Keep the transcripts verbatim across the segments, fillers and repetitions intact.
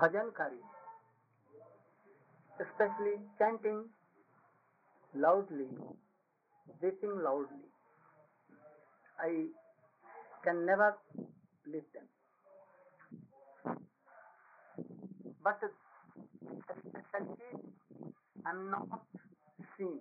bhajankari, especially chanting loudly, weeping loudly. I can never leave them. But especially I am not seen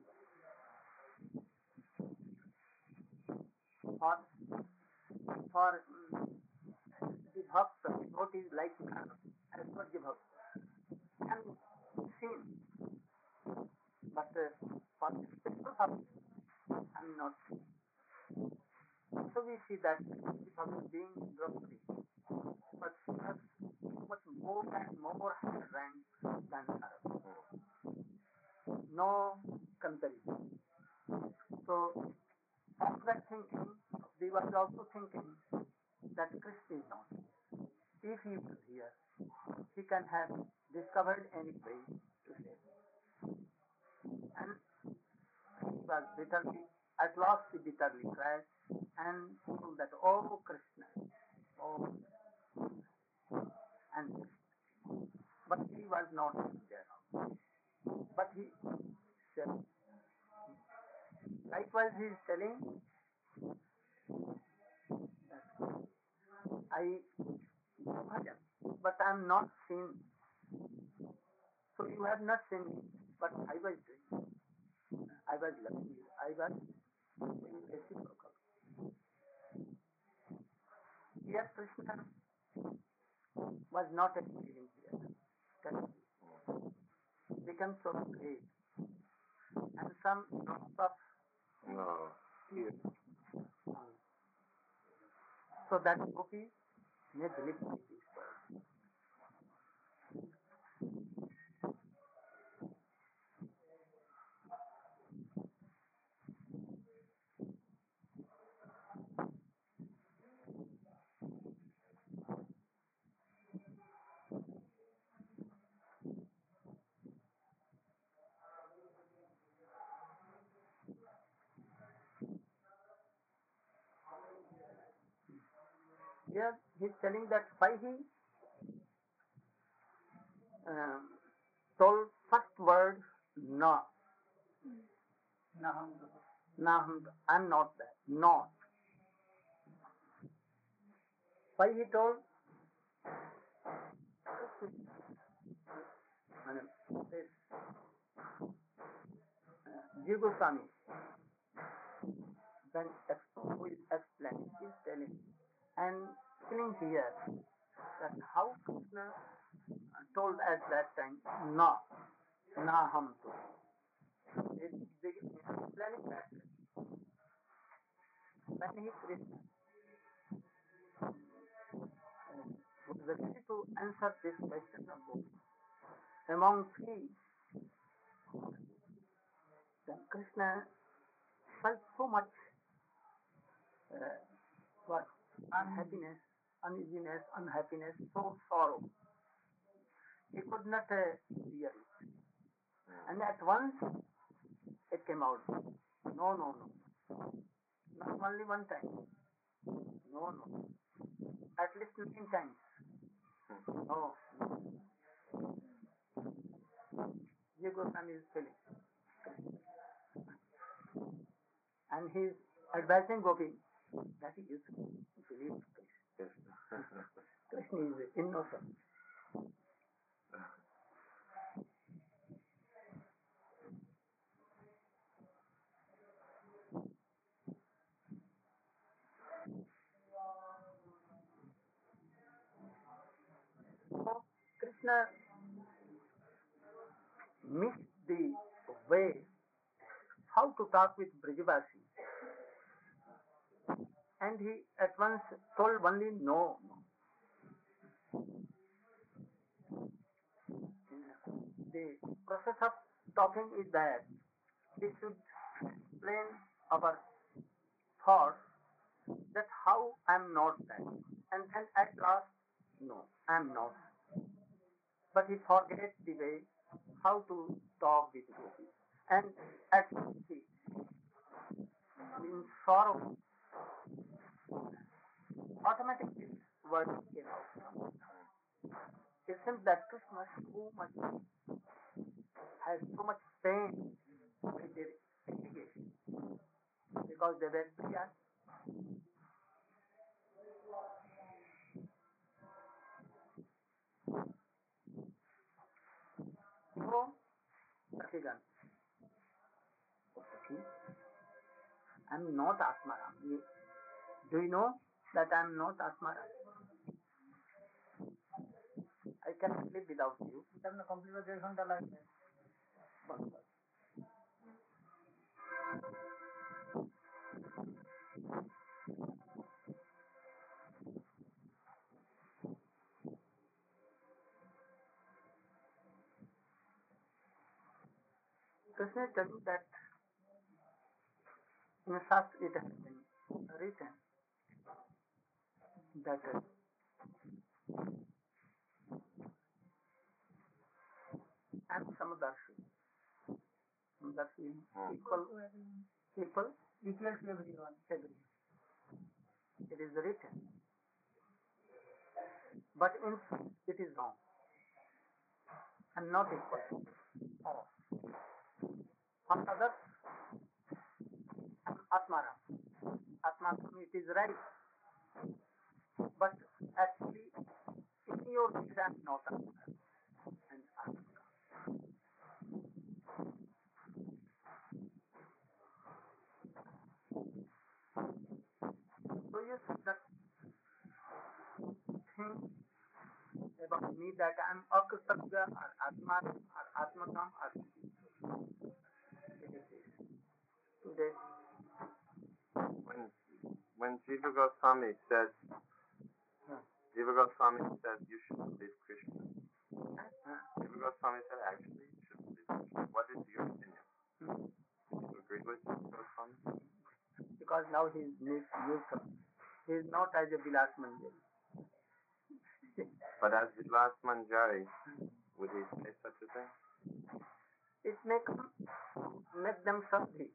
for for um, the bhakta, devotees like me, as for the bhakta. I am seen, but uh, for the spiritual bhakta, I am not seen. So we see that the bhakta being Draupadi, but she has much more and more higher rank than Saraswati. No comparison. So, after that thinking, we were also thinking that Krishna is not here. If he was here, he can have discovered any way to save. And he was bitterly, at last he bitterly cried and told that, oh Krishna, oh, and but he was not there. But he said, likewise he is telling that I do bhajan, but I am not seen. So you have not seen me, but I was doing. I was loving you. I was doing reciprocal. Here Krishna was not appearing here. That became so great. And some drops of No. tears. So that gopi may believe in this word. Here he is telling that why he um, told first word no. Naham. Naham. I'm not that. Not. Why he told? This uh, Jiva Goswami, when who is explaining, he is telling and telling here that how Krishna told at that time, no, Naham tu. He is explaining that when he Krishna was ready to answer this question of both. Among three, then Krishna felt so much uh, what unhappiness, uneasiness, unhappiness, so sorrow. He could not uh, bear it. And at once it came out. No, no, no. Not only one time. No, no. At least fifteen times. No, no. Jiva Goswami is telling. And he is advising Gopi that he is believe Krishna. Krishna is innocent. So Krishna missed the way how to talk with Brijavasi. And he at once told only no. The process of talking is that we should explain our thoughts that how I am not that. And then at last, no, I am not. But he forgets the way how to talk with Gopi. And at once he, in sorrow, automatically words came out. His seems that Krishna so much has so much pain with their application because they were Priyas. So, Sakhigan, Sakhi, I am not Atmaram. Do you know that I am not Atmaram? I cannot live without you. तब complete में डेढ़ घंटा लग गया. बस बस. Krishna tell you that in the Shastra it has been written that uh, I am Samadarshi. Samadarshi equal, equal, equal to everyone. Everyone. It is written. But in it is wrong. I am not equal. Oh. On others, I am Atmaram. Atmaram, it is right. But actually, in your case, I am not Atmaram. And Atmaram. So you see that thing about me that I am Akritagya or Atmaram or Atmakam or today. When when Jiva Goswami says huh. Jiva Goswami says you should believe Krishna. Huh. Jiva Goswami said actually you should believe Krishna. What is your opinion? Hmm. Do you agree with Jiva Goswami? Because now he is newcomer. He is not as a Vilas Manjari. But as Vilas Manjari, would he say such a thing? It make make them sadhi.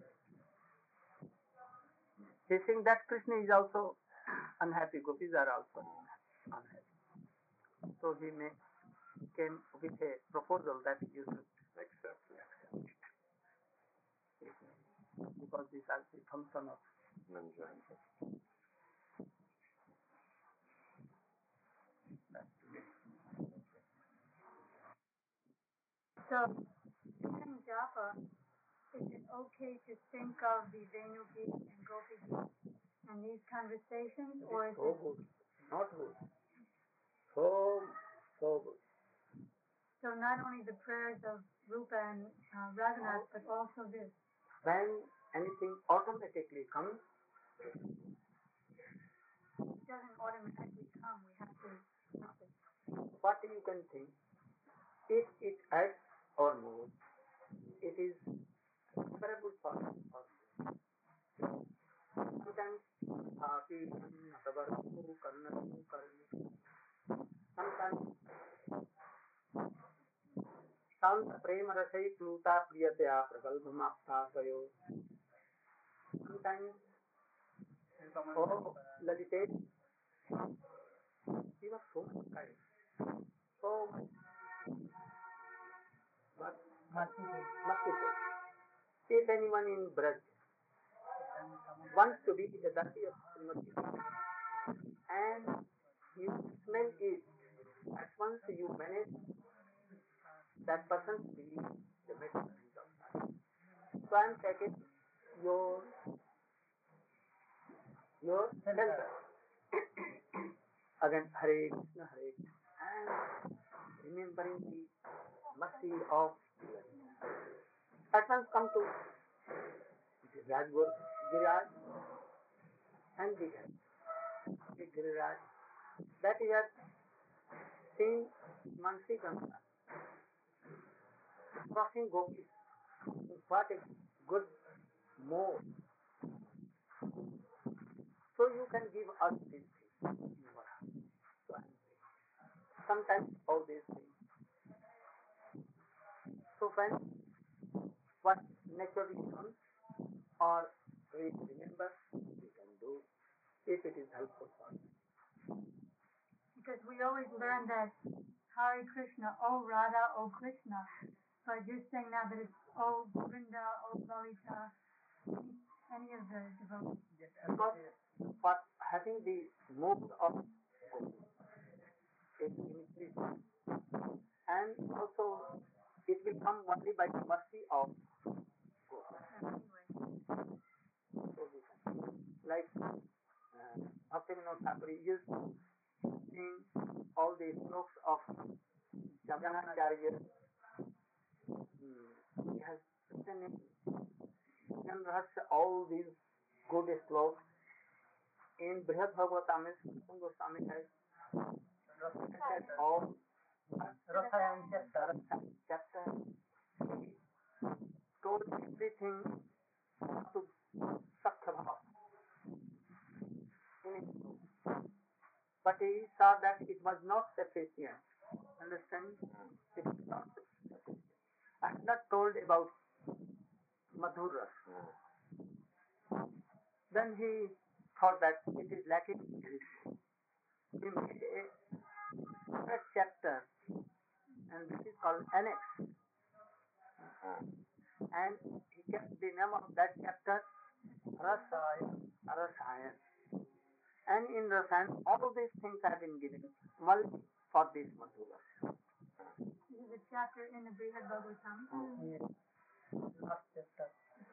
He think that Krishna is also unhappy. Gopis are also unhappy. So he may came with a proposal that you should accept it. Because these are the function of Manjari. So, during japa, is it okay to think of the Venu Geet and Gopi Geet and these conversations, or is so it good, not good, so so good? So not only the prayers of Rupa and uh, Raghunath, but also this. When anything automatically comes, it doesn't automatically come. We have to stop it. What you can think, if it adds or moves, it is preferable for us. Sometimes, api tabarku karnatu karni. Sometimes, शांत प्रेम रसई प्लूता प्रियतया प्रगल्भमाप्ता कयो. Sometimes, oh, Lalite, he was so much kind, so much, but merciful. If anyone in Braj wants to be the Dasi of Srimati and you smell it, at once you manage that person's belief, the medicine of life. So I am taking your your shelter. Again, Hare Krishna, Hare Krishna, and remembering the mercy of at once come to Giriraj Giriraj and the Giriraj. That is a seen Mansi Ganga crossing Gopis. What a good mode. So you can give us these things in your heart. So I am saying. Sometimes all these things. So when what naturally comes or we remember, we can do if it is helpful for us. Because we always learn that Hare Krishna, O Radha, O Krishna. But you're saying now that it's O Govinda, O Lalita, any of the devotees. Because for having the mood of it increases. And also it will come only by the mercy of God. Like uh, Bhaktivinoda Thakur used to sing all the sloks of Jagannathacharya. Hmm. He has written in Jnana Rahasya all these good sloks. In Brihad Bhagavatam, Sri Goswami has said all Rasayana chapter, chapter. He told everything to Sakhya Bhava. But he saw that it was not sufficient. Understand? It was not sufficient. I have not told about Madhur Ras. Then he thought that it is lacking. He made a separate chapter, and this is called Annex. And he kept the name of that chapter Rasaya. Rasaya. And in Rasayan, all these things have been given multi for this Madhura. This is a chapter in the Brihad Bhagavatam. Mm. Yes. Last chapter.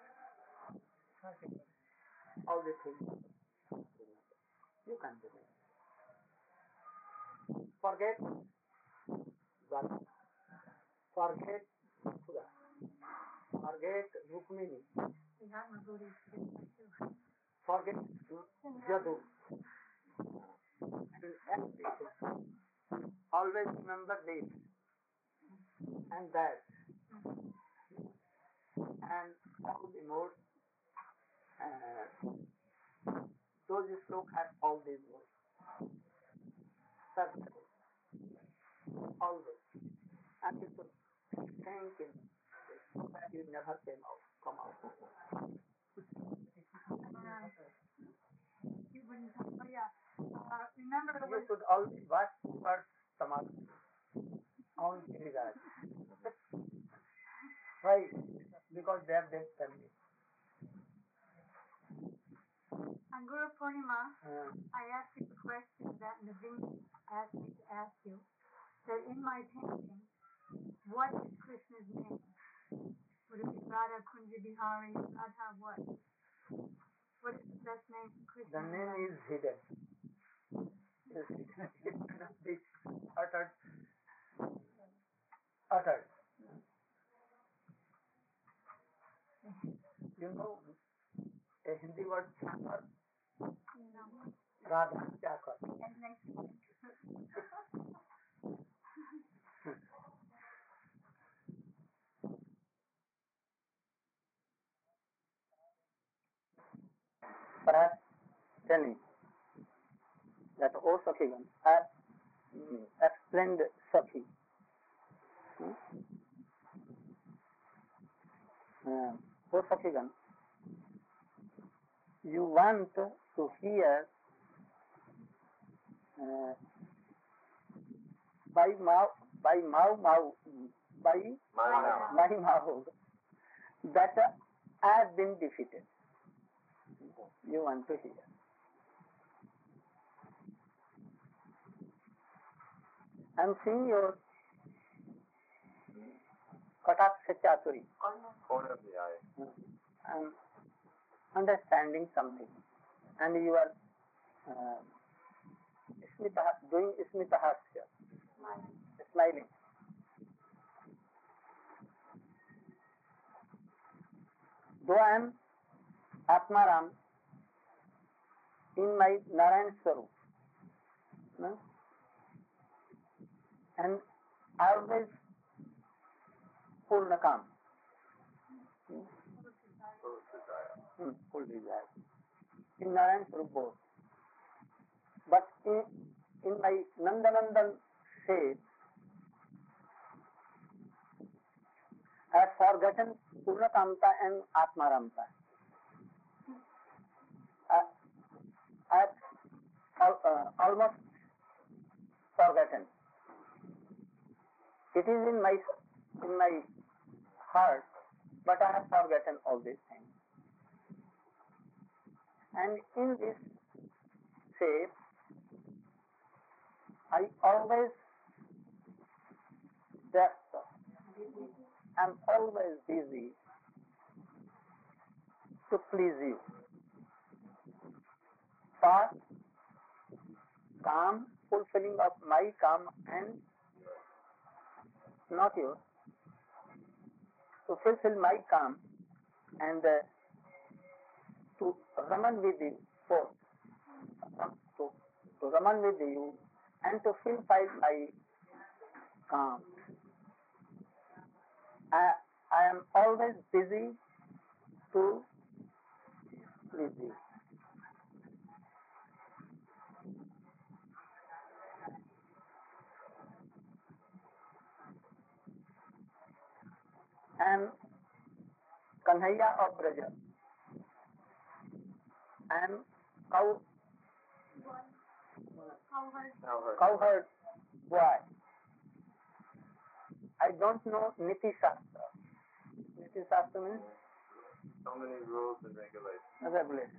All the things. You can do it. Forget Dwara. Forget Mathura. Forget Rukmini. Forget Jadu. And everything. Always remember this and that. And all the modes. Uh, those slokas have all these modes. Certainly. Always. And you should think in this so that you never came out, come out. Uh, you wouldn't, oh yeah. Uh, remember You when, should always watch for samadhi on Giriraj. Why? Because they are their family. on Guru Purnima, Uh, I asked you a question that Naveen asked me to ask you. That in my painting, what is Krishna's name? Would it be Radha Kunja Bihari, Radha what? What is the best name for Krishna? the name is hidden. Yes, it cannot be uttered. Uttered. You know, a Hindi word chakar. No. Radha chakar. And next. Perhaps telling that O Sakhigan, I mm, explained Sakhi. Hmm? Uh, O Sakhigan, you want to hear uh, by mouth, by mouth, mouth, by Maya. my mouth that I have been defeated. You want to hear. I am seeing your Kataksha Chaturi. Corner of the eye. I am understanding something. And you are uh, smita, doing Smitahasya, smiling. Though I am Atmaram in my Narayan Swarup, no? And always Purnakam, hmm? hmm, full desire, in Narayan Swarup both. But in, in my Nandanandan shape, I have forgotten Purnakamta and Atmaramta. I, I have uh, almost forgotten. It is in my in my heart, but I have forgotten all these things. And in this shape, I always just am always busy to please you. For calm, fulfilling of my calm and not yours, to fulfill my calm and uh, to Raman with you, both, to, to Raman with you and to fulfill my calm. I, I am always busy to please you. And Kanhaiya of Braja and cow, Cowherd. Cowherd. cowherd boy. I don't know Niti Shastra. Niti Shastra means So many rules and regulations. regulation.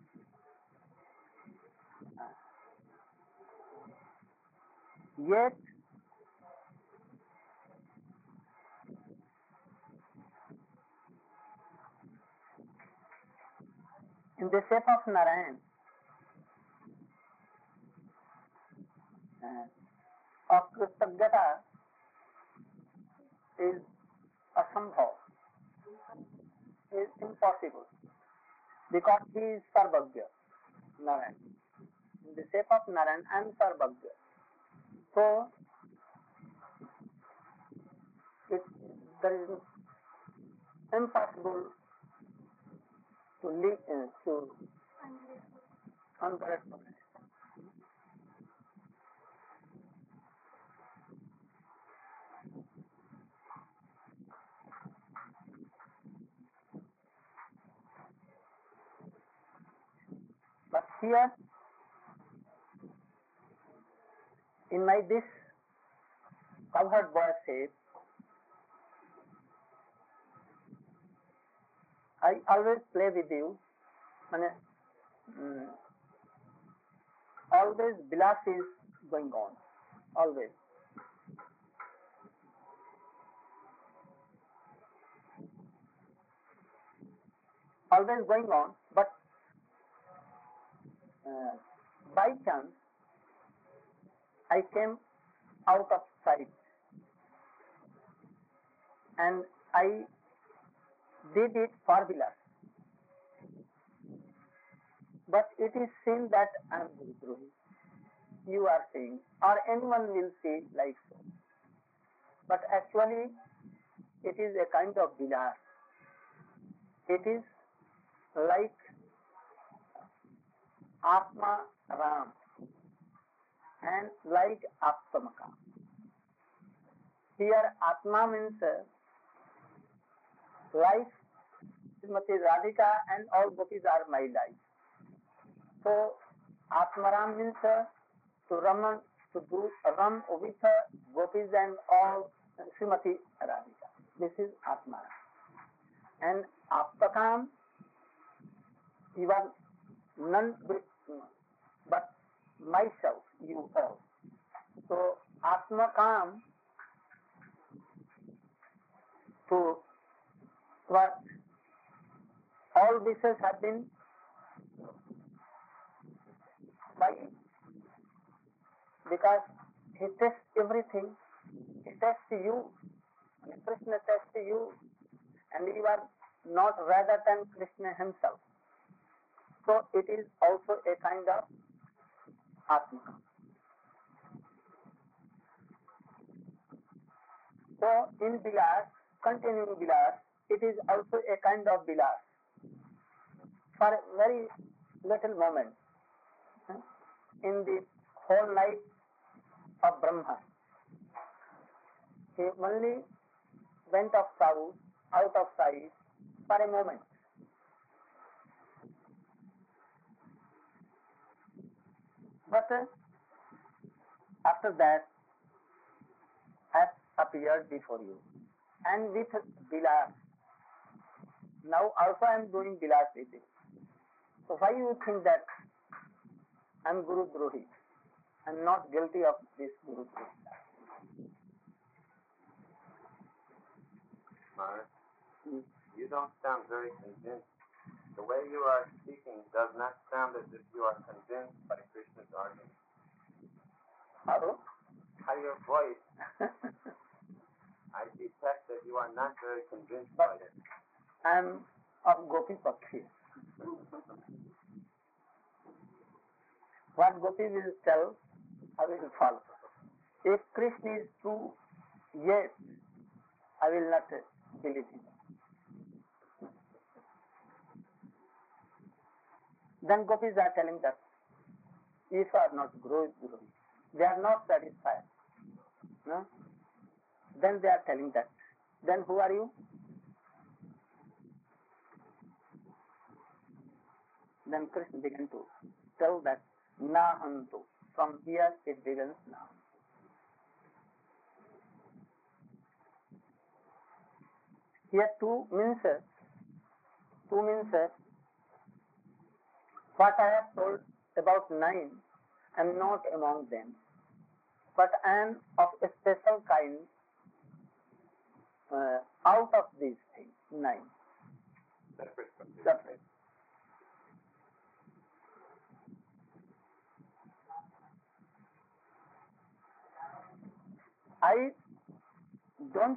Yet, in the shape of Narayan, uh, of Kritagnata is asambhav, is impossible, because he is Sarvagya, Narayan. In the shape of Narayan, I am Sarvagya. So, it, there is impossible to live uh, to ungrateful. But here, in my this covered boy shape, I always play with you. And, mm, always Vilas is going on. Always. Always going on, but uh, by chance I came out of sight and I did it for Vilas. But it is seen that I am Gurudrohi. You are saying, or anyone will say like so. But actually, it is a kind of Vilas. It is like Atma Ram and like Aptamaka. Here, Atma means uh, life. Srimati Radhika and all gopis are my life. So, Atmaram means uh, to Raman, to do Ram with uh, gopis and all uh, Srimati Radhika. This is Atmaram. And Aptakam, you are none but, but myself, you all. So, Atmakam to what all wishes have been by because he tests everything. He tests you. Krishna tests you, and you are not rather than Krishna himself. So it is also a kind of Atma. So in Vilas, continuing Vilas, it is also a kind of Vilas. For a very little moment, in the whole night of Brahma, he only went of south, out of sight for a moment. But uh, after that, as appeared before you. And with Vilas. Now also I am doing Vilas with you. So why you think that I am Guru Drohi? I am not guilty of this Guru Drohi. Maharaj, hmm. You don't sound very convinced. The way you are speaking does not sound as if you are convinced by Krishna's argument. How? By your voice, I detect that you are not very convinced but by it. I am of Gopi Pakshi. What Gopi will tell, I will follow. If Krishna is true, yes, I will not believe him. Then Gopis are telling that if you are not Guru, Guru, they are not satisfied. No? Then they are telling that. Then who are you? Then Krishna began to tell that Nahantu. From here it begins now. Here two means two means what I have told about nine, I am not among them, but I am of a special kind uh, out of these things, nine. Separate from these. Separate. I don't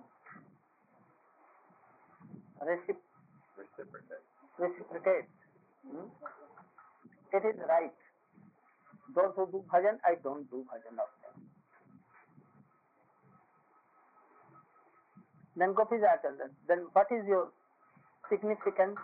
recip- Reciprocate. reciprocate. Hmm? It is right. Those who do bhajan, I don't do bhajan of them. Then Gopis are told that, then what is your significance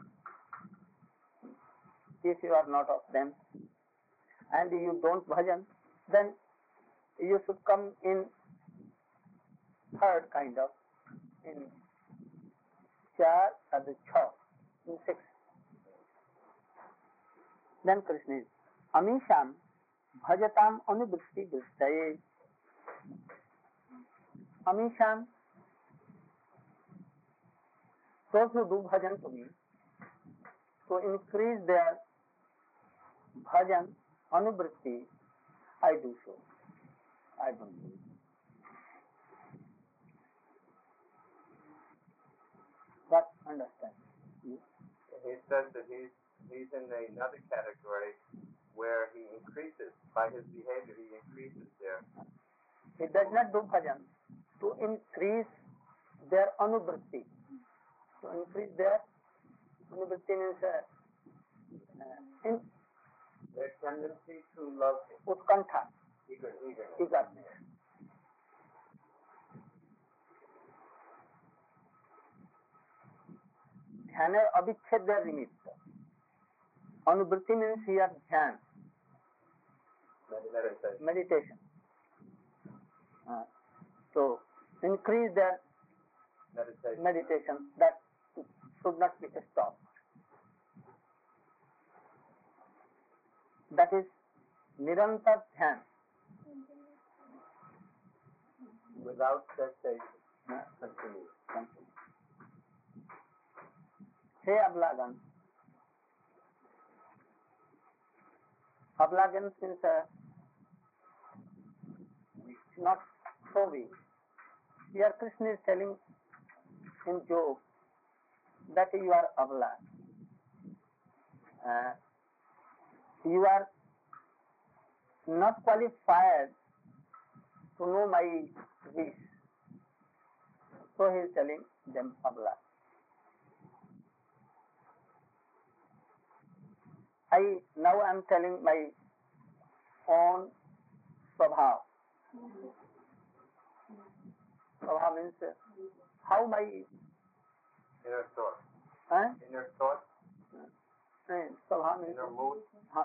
if you are not of them and you don't bhajan? Then you should come in third kind of, in char or the cha, in six. Then Krishna is Amisham Bhajatam Anuvritti Vrittaye. Amisham, those who do bhajan to me, to increase their bhajan anuvritti, I do so. I don't do it. But understand. He says that he's he's in another category where he increases by his behavior. He increases there. He does not do bhajan to increase their anuvritti. To increase their anuvritti means uh, uh, in Their tendency to love him. utkantha, Eager, eager. eagerness. ध्यान अविच्छेद्य निमित्त. अनुवृत्ति means here ध्यान, Meditation. meditation. Uh, so increase their Meditation. meditation, that should not be stopped. That is nirantar dhyan. Without cessation. Uh, Continue. continue. Hey Ablagan. Ablagan means uh, not so weak. Here Krishna is telling in joke that you are Abla. Uh, you are not qualified to know my wish. So he is telling them Abla. I now I am telling my own swabhav. Swabhav means uh, how my Inner thought. huh? Inner thought. Uh, swabhav means Inner mood. हाँ.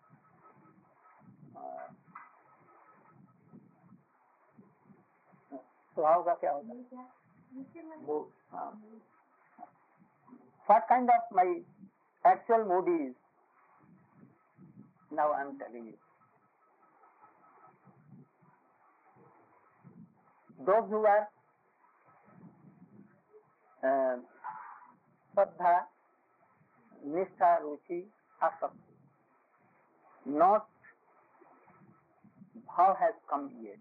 uh, स्वभाव का क्या होता है? Mood. हाँ. What kind of my actual mood is? Now I am telling you. Those who are uh, Shraddha, Nishtha, Ruchi, Asakti. Not bhav has come yet.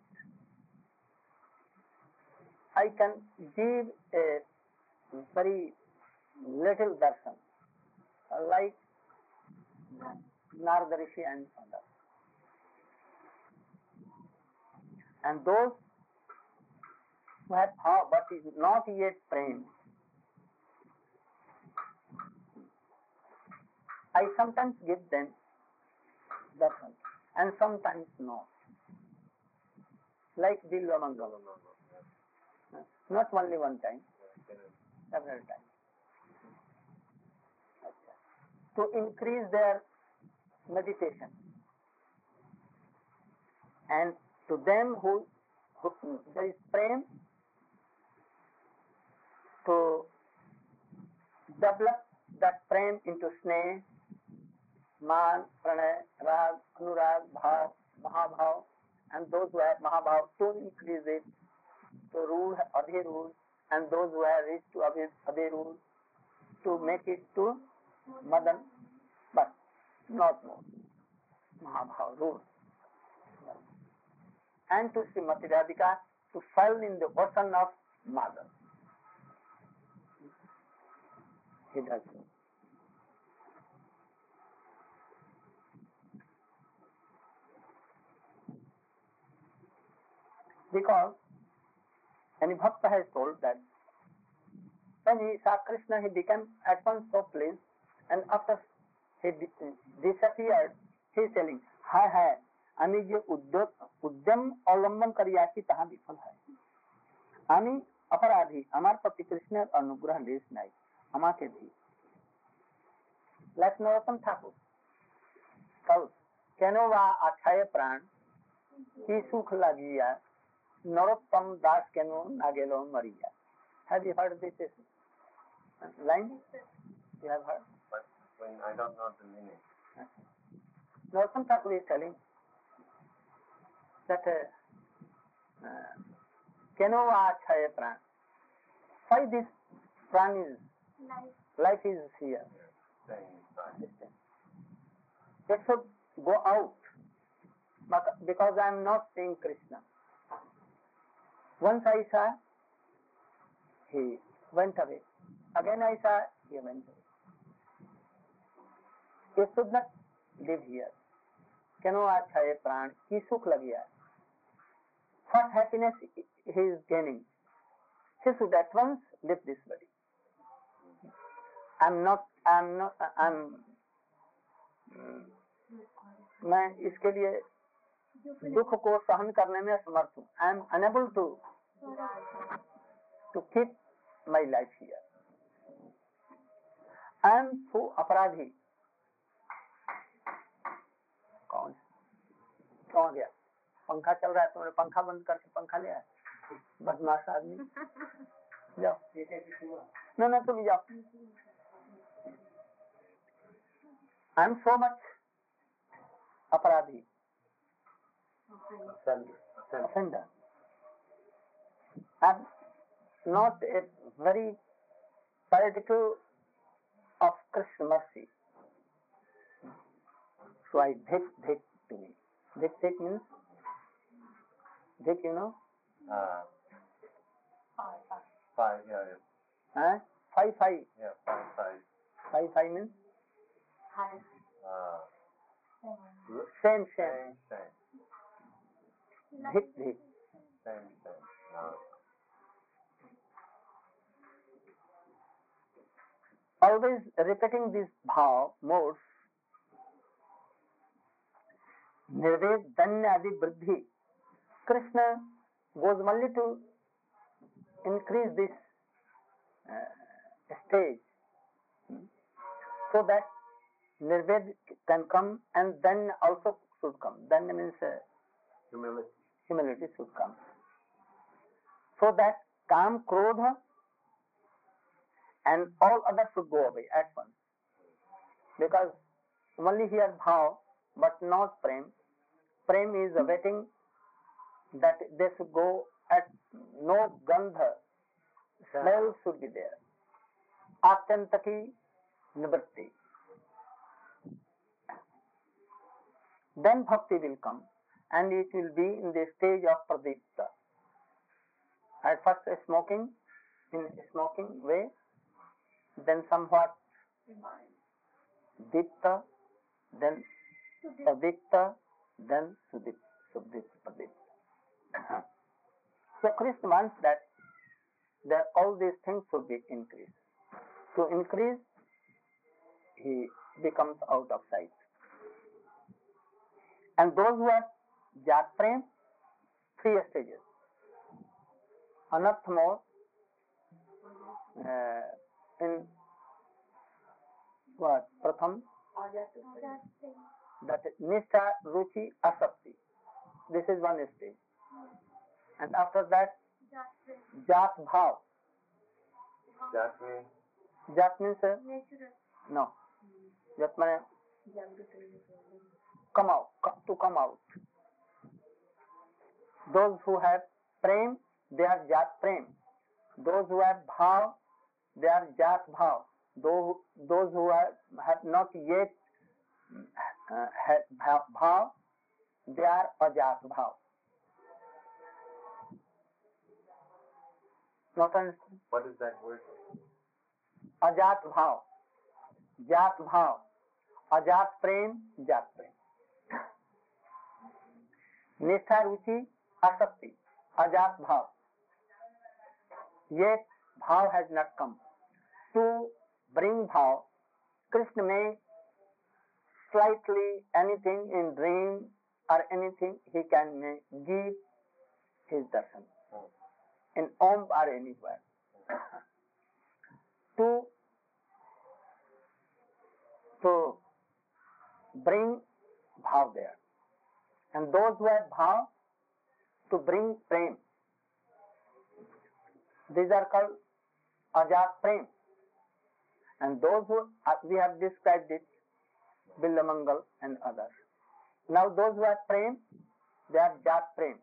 I can give a very little darshan, like Narada Rishi and others. And those who have bhav but is not yet prem, I sometimes give them darshan and sometimes not. Like Bilva Mangalam. Not only one time, several times. To increase their meditation. And to them who, who there is prem, to develop that prem into sneh, man, pranay, rag, anurag, bhav, mahabhav, and those who have mahabhav to increase it, to rule abhirul, and those who have reached to abhirul, to make it to madan, but not more. Mahabhav rule. And to Srimati Radhika to fall in the ocean of mother. He does so. Because any bhakta has told that when he saw Krishna, he became at once so pleased, and after he disappeared, he is telling, हाय हाय আমি যে উদ্যোগ উদ্যম অবলম্বন করি আছি তাহা বিফল হয়। আমি অপরাধী, আমার প্রতি কৃষ্ণের অনুগ্রহ লেশ নাই, আমাকে দি। Like Narottam Thakur. কেন বা আছায় প্রাণ কি সুখ লাগিয়া নরোত্তম দাস কেন না গেল মরিয়া। Have you heard this line? You have heard? But when I don't know the meaning. Narottam Thakur is telling that কেন বা আছায় প্রাণ, why this pran is life, life is here. It should go out, but because I am not seeing Krishna. Once I saw, he went away. Again I saw, he went away. He should not live here. Keno achaye pran, ki sukh lagiya. What happiness he is gaining? He should at once leave this body. I am not, I am not, I am. मैं इसके लिए दुख को सहन करने में असमर्थ हूँ. I am unable to to keep my life here. I am so अपराधी. कौन कौन गया? पंखा चल रहा है, तुमने पंखा बंद करके पंखा ले आया? बदमाश आदमी. जाओ. नहीं नहीं तुम जाओ. I am so much अपराधी. Offender. I am not a very particle of Krishna mercy. So I dhik dhik to me. Dhik dhik means, dhik you know? Uh, five, yeah, yeah. Huh? Five, five. Yeah, five, five. Five, five means? Uh, Same, same. same, same. Dhik dhik. Same, same. No. Always repeating these bhav modes, nirved, danya, adi, vriddhi. Krishna goes only to increase this uh, stage, hmm, so that nirved can come, and then also should come. Then means uh, Humility. humility should come. So that kam, krodha, and all others should go away at once. Because only here bhav, but not prem. Prem is awaiting that they should go at no gandha. Smell should be there. atyantaki nivritti. Then bhakti will come and it will be in the stage of pradipta. At first smoking, in smoking way, then somewhat dipta, then pradipta, then sudipta, sudipta, pradipta. So Krishna wants that, that all these things should be increased. To increase, he becomes out of sight. And those who have jat prem, three stages. Anarth mode, uh, in what? Pratham? That is Nishtha, Ruchi, Asakti. This is one stage. And after that, Jat Bhav. Jat means? Jat means? Uh, no. Jat means come out, come, to come out. Those who have prem, they are Jat prem. Those who have bhav, they are Jat bhav. Those, those who have, have not yet uh, had bhav, they are Ajat bhav. Not understand? What is that word? Ajat bhav. Jat bhav. Ajat prem, Jat prem. Nishtha, Ruchi, Asakti. Ajat bhav. Yet bhav has not come. To bring bhav, Krishna may slightly anything in dream or anything he can may give his darshan. In Om or anywhere. To, to bring bhav there. And those who have bhav, to bring prem. These are called Ajat prem. And those who, we have described it, Billamangal and others. Now those who have prem, they are Jat prem.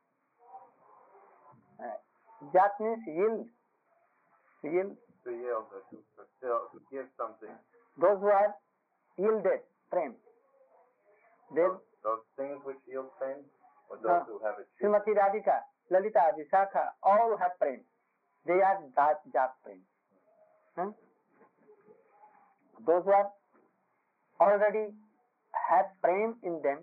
Uh, Jat means yield. Yield. To yield, or to, fulfill, to give something. Those who are yielded prem. They, those, those things which yield fame, or those uh, who have achieved? Srimati Radhika, Lalita, Vishakha, all have prem. They are Jat, Jat prem. Hmm? Those who are already have prem in them,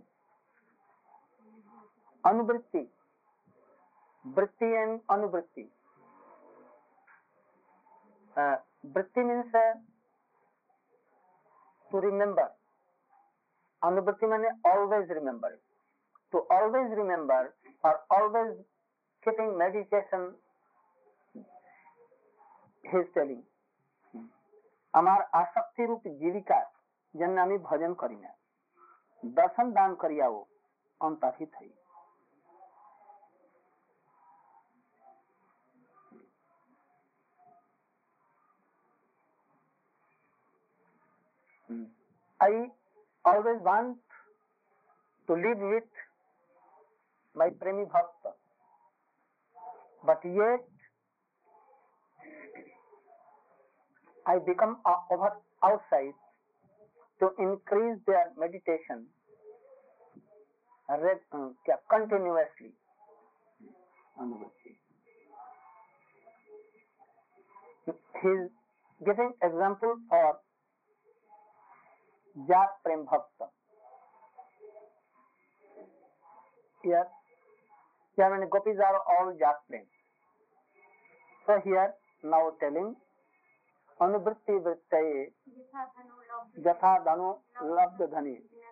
anuvritti, vritti and anuvritti. Uh, vritti means uh, to remember. Anuvritti means always remember. To always remember or always keeping meditation, he is telling. আমার আসক্তি রূপ জীবিকা যেন আমি ভজন করি না, দর্শন দান করিয়াও অন্তর্হিত হই। I always want to live with my premi bhakta, but yet I become over outside to increase their meditation uh, continuously. He is giving example for Jat Prem Bhakta. Here, here many gopis are all Jat Prem. So here now telling Anuvritti vrittaye jatha dhanu labdha dhani.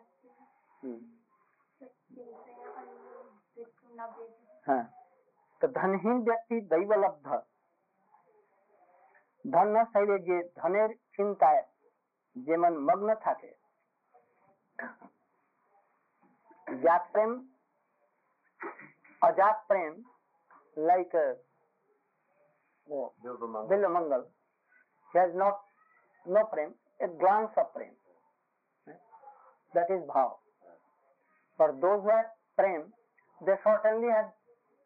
हाँ, तो धनहीन व्यक्ति दैव लब्ध धन न चाइले जे धनेर चिंताय जेमन मग्न थाके जात प्रेम अजात प्रेम like Bilvamangal. He has not no prem, a glance of prem. That is bhav. For those who have prem, they certainly have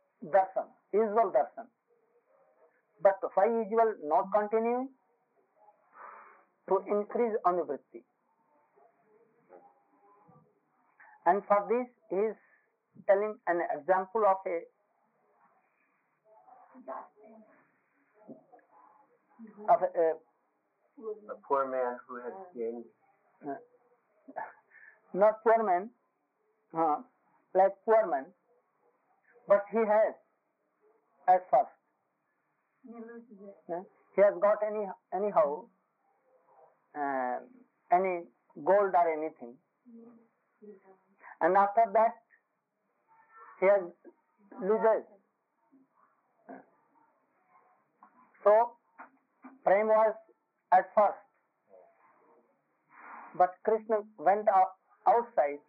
darshan, usual darshan. But why usual not continuing? to increase anuvritti. And for this he is telling an example of a of a, a A poor man who had gained. uh, not poor man, uh, like poor man, but he has at first. He loses it. uh, he has got any anyhow uh, any gold or anything, and after that he has loses. So prem was at first, but Krishna went out, outside,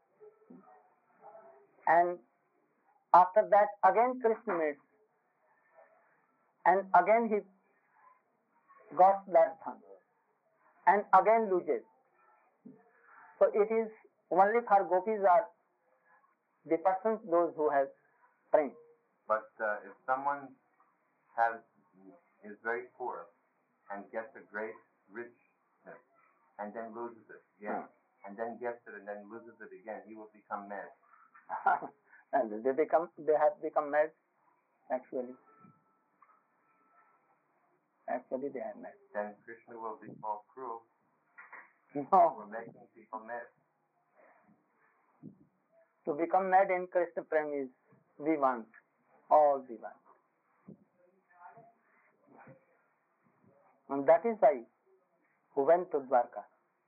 and after that again Krishna meets, and again he got that dhan, and again loses. So it is only for gopis are the persons those who have prem. But uh, if someone has is very poor and gets a great richness and then loses it again, and then gets it and then loses it again, he will become mad. And they become they have become mad. Actually, actually they are mad. Then Krishna will be called cruel. No, We're making people mad. to become mad in Krishna prem is we want, all we want. And that is why who went to Dwarka.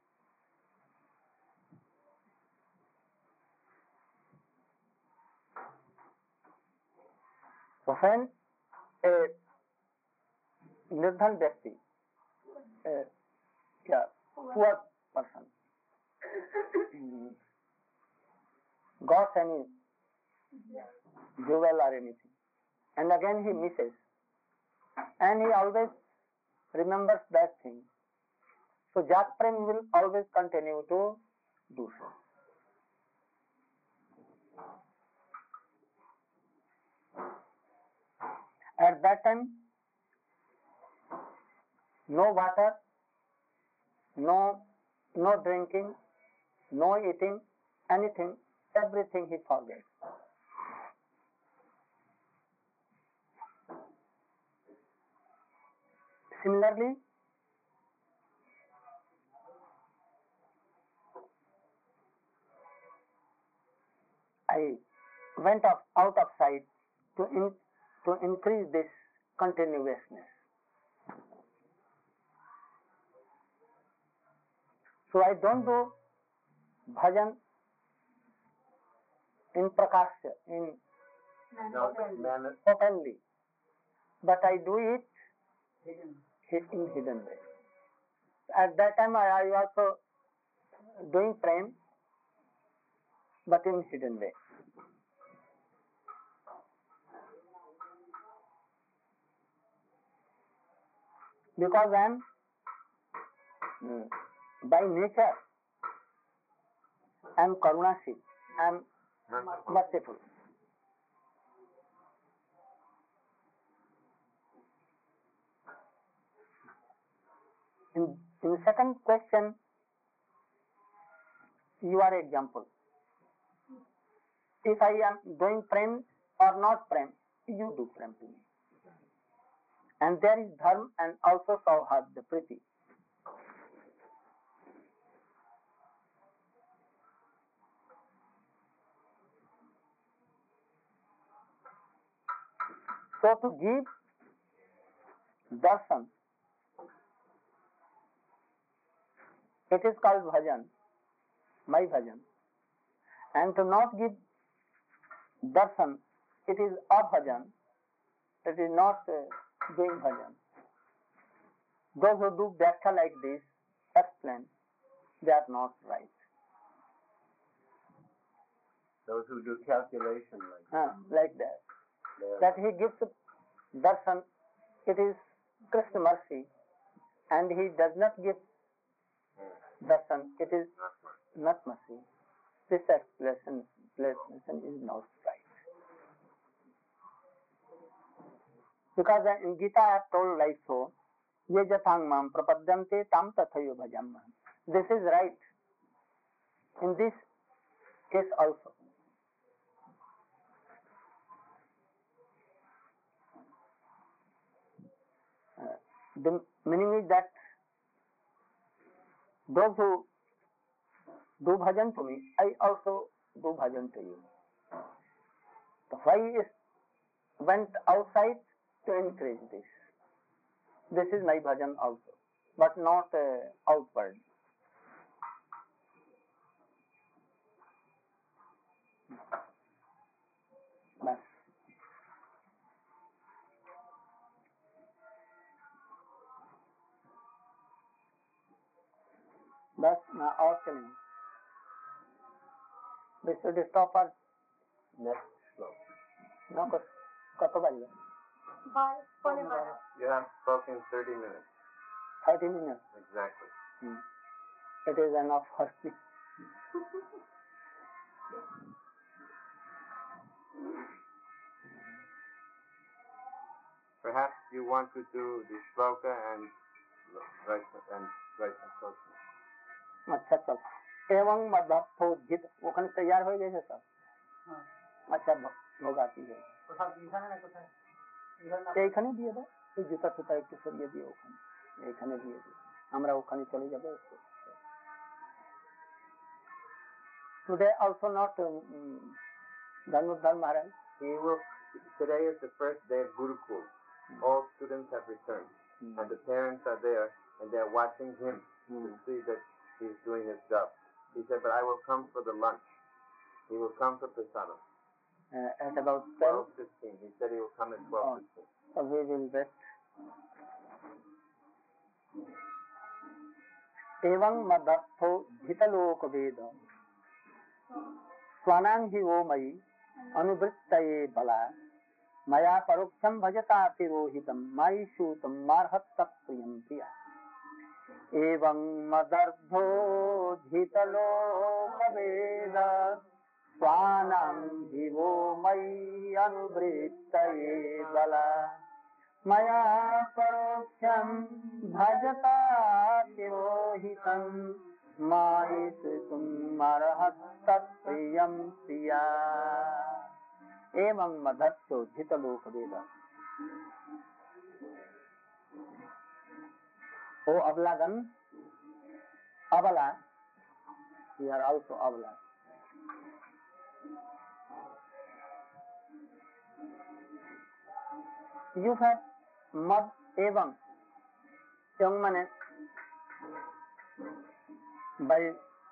So when a nirdhan vyakti, a yeah, poor person, mm, got any jewel or anything, and again he misses, and he always remembers that thing. So Jat Prem will always continue to do so. At that time, no water, no no drinking, no eating, anything, everything he forgets. Similarly, I went up, out of sight to in, to increase this continuousness. So I don't do bhajan in prakasya, in No, man, openly, but I do it in hidden way. At that time I, I also doing prem, but in hidden way. Because I am mm, by nature I am karunashil, I am merciful. In, in second question, you are example. If I am doing prem or not prem, you do prem to me. And there is dharma and also sauhad, the priti. So to give darshan, it is called bhajan, my bhajan. And to not give darshan, it is abhajan, it is not uh, doing bhajan. Those who do vyakya like this, explain, they are not right. those who do calculation like Uh, like that. that. That he gives darshan, it is Krishna mercy, and he does not give darshan, it is not mercy. This explanation, explanation is not right. Because in Gita I have told like so, ye jathang mam prapadyante tam tathayo bhajamaham. This is right in this case also. Uh, the meaning is that those who do bhajan to me, I also do bhajan to you. So why is went outside to increase this? This is my bhajan also, but not uh, outward. Bas. Bas ना और चलेंगे. We should stop our Next slope. no कतो बजे? Bye. Pone bara. You have spoken thirty minutes. Thirty minutes. Exactly. Hmm. It is enough for me. Perhaps you want to do the shloka and write and write some questions. अच्छा चल एवं मदर्थो जित ওখানে तैयार हो गए सब हाँ अच्छा लोग आती है কোথাও এখানে না কোথায় এইখানে দিয়ে দাও এই জুতা টুতা একটু সরিয়ে দিও ওখানে এইখানে দিয়ে দিও আমরা ওখানে চলে যাব Today also not um, Dhanurdhar Maharaj. He will. Today is the first day of Gurukul. Mm. All students have returned, mm. and the parents are there, and they're watching him mm. to see that he's doing his job. He said, "But I will come for the lunch. He will come for prasadam." Uh, at about twelve fifteen. He said he will come at twelve fifteen. Oh, so we will rest. एवं मदर्थो धितलोक वेद स्वानां हि वो मयि अनुवृत्तये बला मया परोक्षं भजता तिरोहितं मायि शूतं मार्हत्तप्रियं प्रिया एवं मदर्थो धितलोक वेद स्वानां हि वो मयि अनुवृत्तये बला मया परोक्षं भजता तिरोहितं मायि शूतं मार्हत्तप्रियं प्रिया एवं मदर्थो धितलोक वेद O Avlagan, Avala, we are also Avala. You have mad evam, young man, by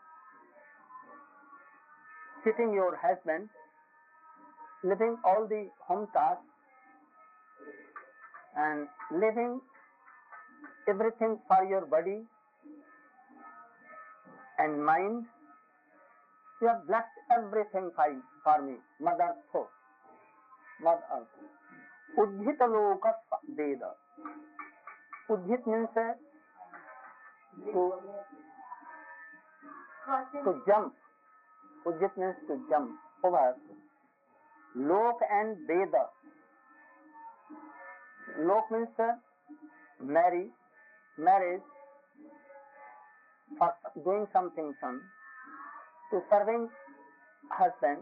sitting your husband, leaving all the home tasks and leaving everything for your body and mind, you have left everything fine for me, Mother Earth. Mother Earth. Udhita loka veda. Udhit means uh, to, to jump. Udhit means to jump over. Lok and Veda. Lok means uh, marry, marriage, for doing something son, to serving husband,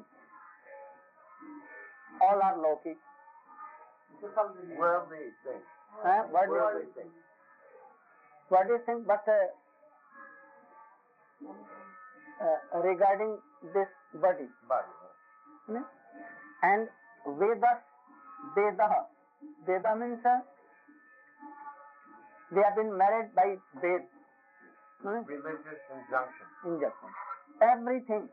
all are Lokic. Worldly things. Huh? What Worldly do you things. What do you think? But uh, uh, regarding this body, Body. hmm? and Vedas, Veda, Veda means uh, they have been married by Ved. Hmm? Religious injunction. Injunction. Everything.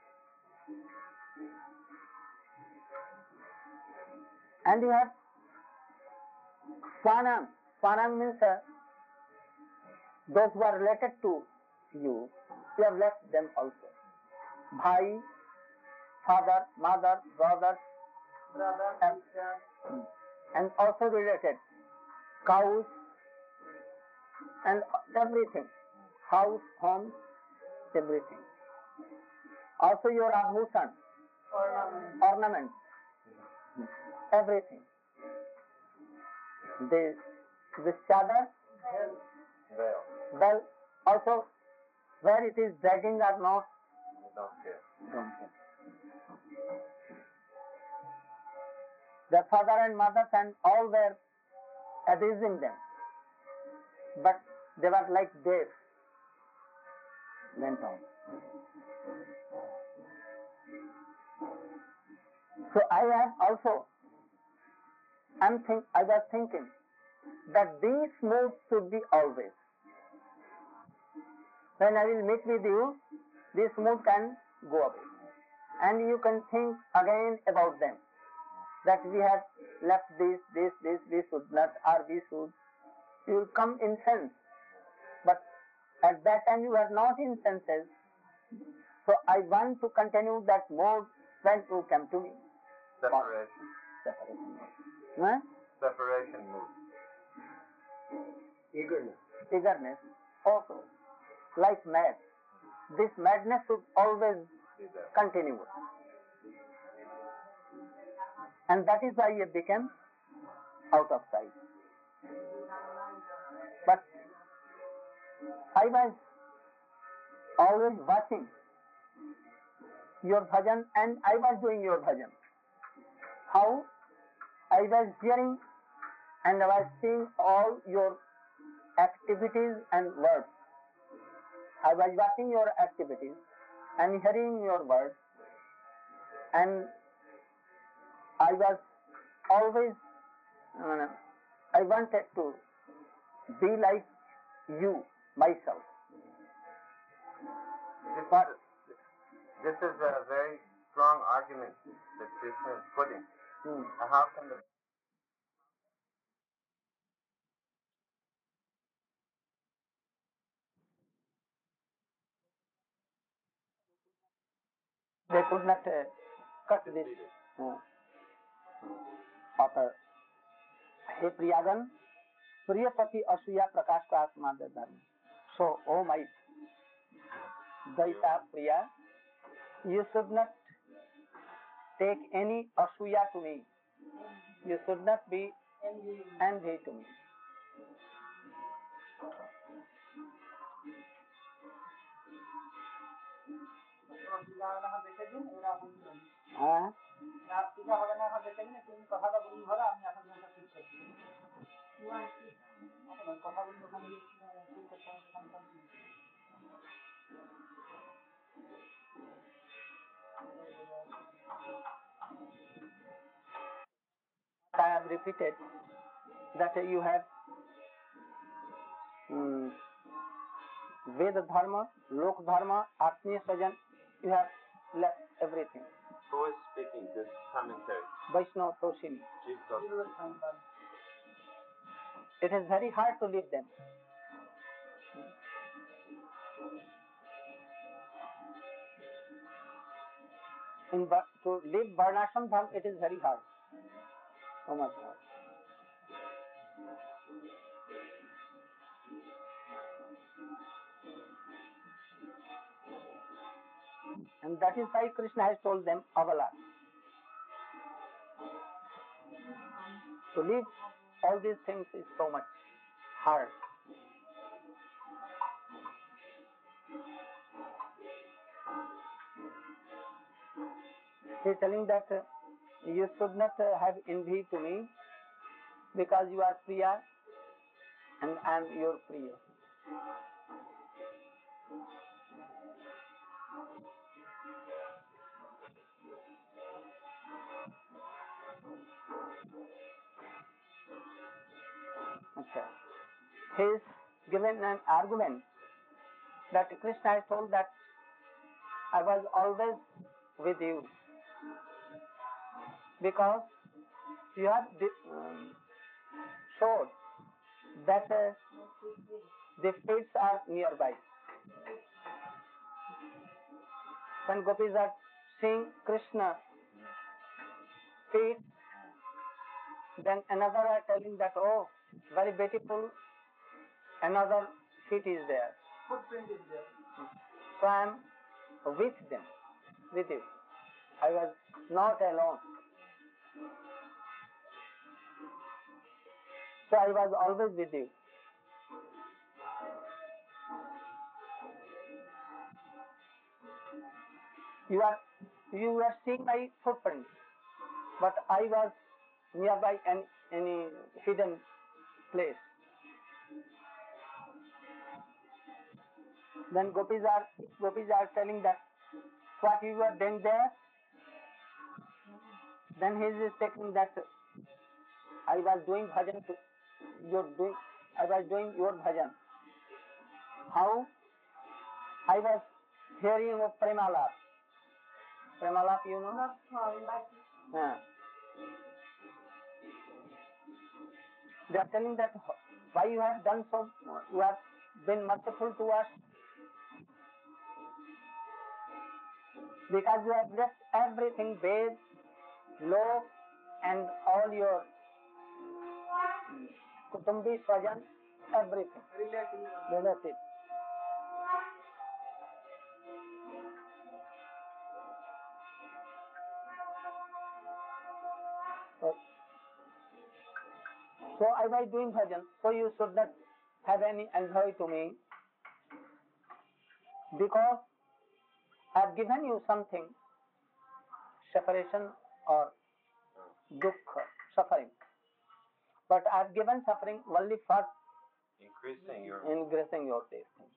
And you have Swanam. Swanam means uh, those who are related to you, you have left them also. Bhai, father, mother, brother, brother, and, and also related. Cows and everything. House, home, everything. Also your abhushan, ornament, ornament. Everything. This, this chadar Veil. Bell also, where it is dragging or not, You don't care. don't care. Their father and mothers and all were abusing them, but they were like deaf. Went on. So I have also, I'm think, I was thinking that these moods should be always. When I will meet with you, this mood can go away. And you can think again about them. That we have left this, this, this, we should not, or we should. You will come in sense. But at that time you are not in senses. So I want to continue that mode when you come to me. Separation. Separation mode. Huh? Separation mood. Eagerness. Eagerness. Also, like mad. This madness should always See that. continue. And that is why it became out of sight. But I was always watching your bhajan and I was doing your bhajan. How I was hearing and I was seeing all your activities and words. I was watching your activities and hearing your words, and I was always, uh, I wanted to be like you, myself. This, is- this is a very strong argument that Krishna is putting. Hmm. Now how can the They could not uh, cut this uh, author. हे प्रियागन प्रियपति असूया प्रकाश का आत्मा धर्म. So, oh my Daita Priya, you should not take any asuya to me. You should not be envy to me. हाँ? I have repeated that you have um, Veda Dharma, Lok Dharma, Atmiya Sajan, you have left everything. Who is speaking this commentary? Vaishnava Toshini. Jesus. It is very hard to leave them. In, to leave Varnashram Dham, it is very hard. So much hard. And that is why Krishna has told them Avala. To leave all these things is so much hard. He is telling that uh, you should not uh, have envy to me because you are Priya and I am your Priya. Okay. He is given an argument that Krishna has told that I was always with you because you have um, showed that uh, the fields are nearby. When gopis are seeing Krishna feet, then another are telling that, oh, very beautiful, another feet is there. Footprint is there. So I am with them, with you. I was not alone. So I was always with you. You are you were seeing my footprints, but I was nearby any, any hidden place. Then gopis are gopis are telling that what you were doing there. Then he is taking that I was doing bhajan to you're doing I was doing your bhajan. How? I was hearing of Premalap. Premalap, you know? Love story, like Yeah. They are telling that why you have done so, you have been merciful to us, because you have left everything, Ved, law, and all your Kutumbi, Swajan, everything, relative. So, so I was doing bhajan, so you should not have any envy to me, because I have given you something, separation or dukkha, suffering. But I have given suffering only for Increasing your increasing your taste.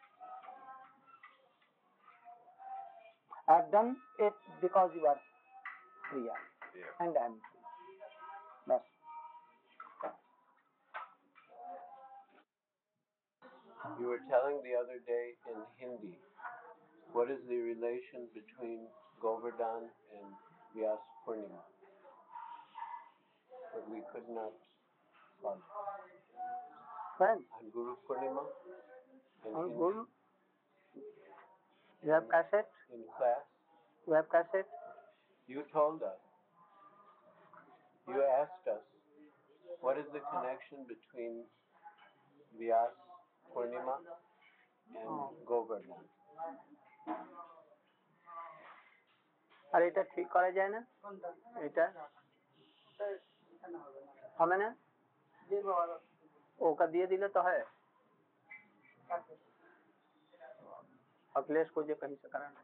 I have done it because you are Kriya, fear. and I am free. That's You were telling the other day in Hindi, what is the relation between Govardhan and Vyas Purnima? But we could not follow. friends. On Guru Purnima, in On Hindi, Guru, you have cassette, in class, you have cassette. you told us, you asked us, what is the connection between Vyas Purnima and Govardhan? আর এটা ঠিক করা যায় না এটা হবে না ওকা দিয়ে দিলে तो है अखिलेश को जो कहीं से कराना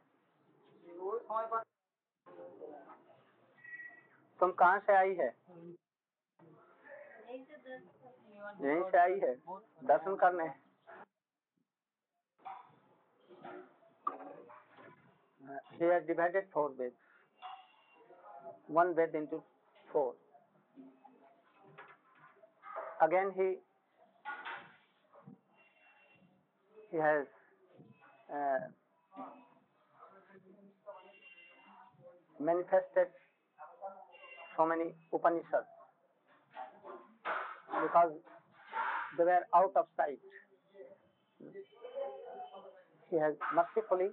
तुम कहाँ से आई है यहीं से आई है दर्शन करने he has divided four beds, one bed into four. Again he he has uh, manifested so many Upanishads because they were out of sight. He has mercifully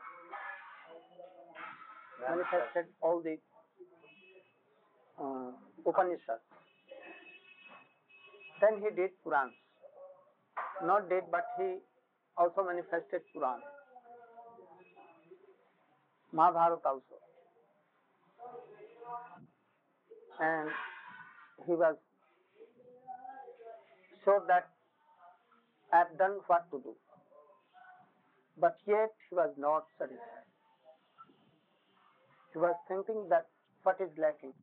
manifested all the uh, Upanishads. Then he did Purans. Not did, but he also manifested Puran. Mahabharata also. And he was sure that I have done what to do. But yet he was not satisfied. He was thinking that what is lacking.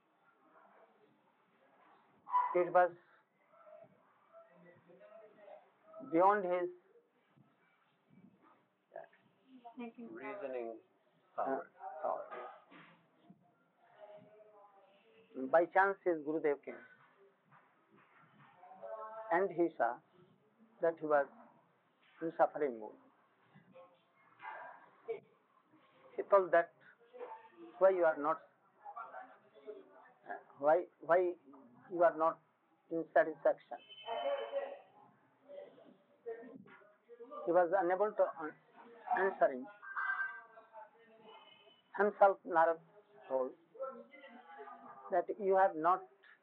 It was beyond his Reasoning uh, power. thought. By chance his Gurudev came. And he saw that he was in suffering mood. He told that why you are not uh, why why you are not in satisfaction. He was unable to answer him. Himself Narad told that you have not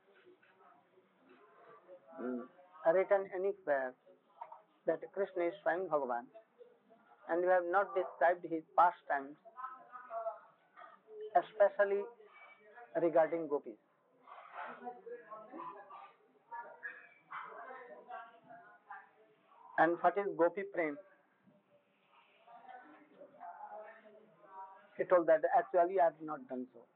mm, written anywhere that Krishna is Swayam Bhagavan, and you have not described his pastimes, especially regarding gopis. And what is Gopi Prem? He told that actually I have not done so.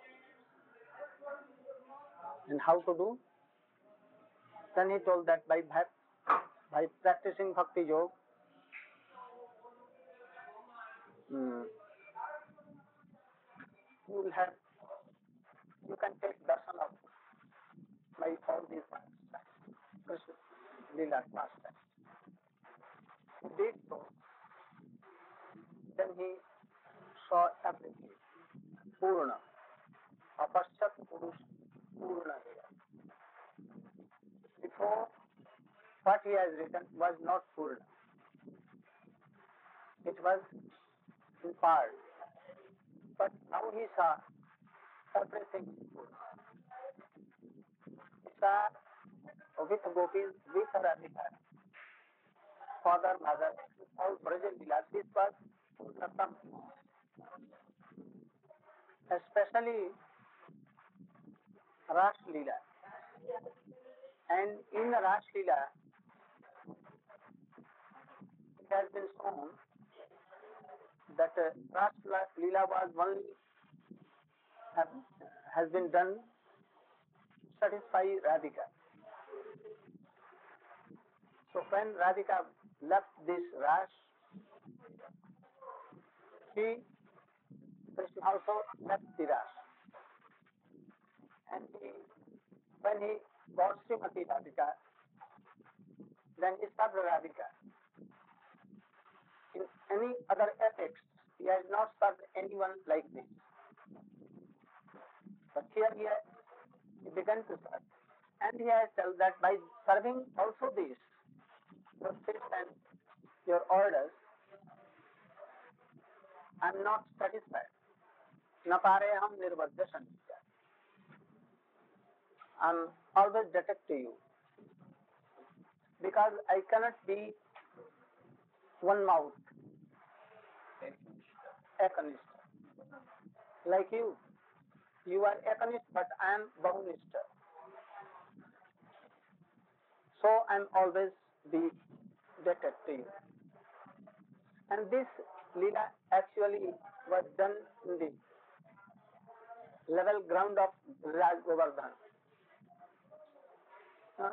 And how to do? Then he told that by by practicing bhakti yoga, mm, you will have, you can take darshan of by all these pastimes, Krishna Leela pastimes. He did so. Then he saw everything. Purna. Apashyat Purush Purna here. Before, what he has written was not Purna. It was in part. But now he saw everything Purna. He saw with gopis, with Radhika, father, mother, all present Leela. This was Purnatam. Especially Ras Leela. And in the Ras Leela, it has been shown that uh, Ras Leela was only have, has been done to satisfy Radhika. So when Radhika left this Ras, he Krishna also left the Ras. And he, when he got Srimati Radhika, then he served Radhika. In any other ethics, he has not served anyone like this. But here he, has, he began to serve. And he has told that by serving also this, your tips and your orders, I am not satisfied. Napareham nirvadya sanitya. I am always debted to you. Because I cannot be one mouth, Ekanishta. Like you. You are Ekanishta, but I am Bahunishta. So I am always be debted to you. And this Leela actually was done in the level ground of Raj Govardhan. Uh,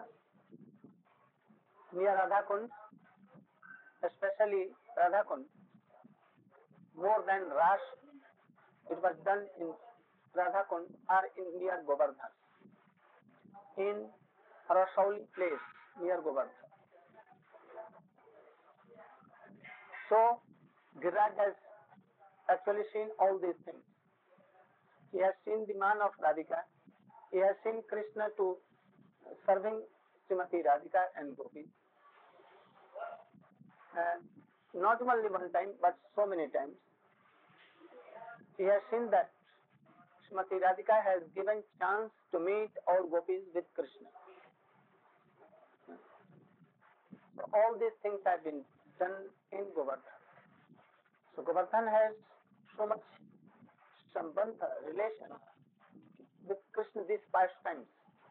near Radhakund, especially Radhakund, more than Ras, it was done in Radhakund or in near Govardhan, in Rasauli place near Govardhan. So Giriraj has actually seen all these things. He has seen the man of Radhika. He has seen Krishna to serving Srimati Radhika and Gopi. And not only one time, but so many times. He has seen that Srimati Radhika has given chance to meet all gopis with Krishna. So all these things have been done in Govardhan. So Govardhan has so much sambandha, relation with Krishna these pastimes.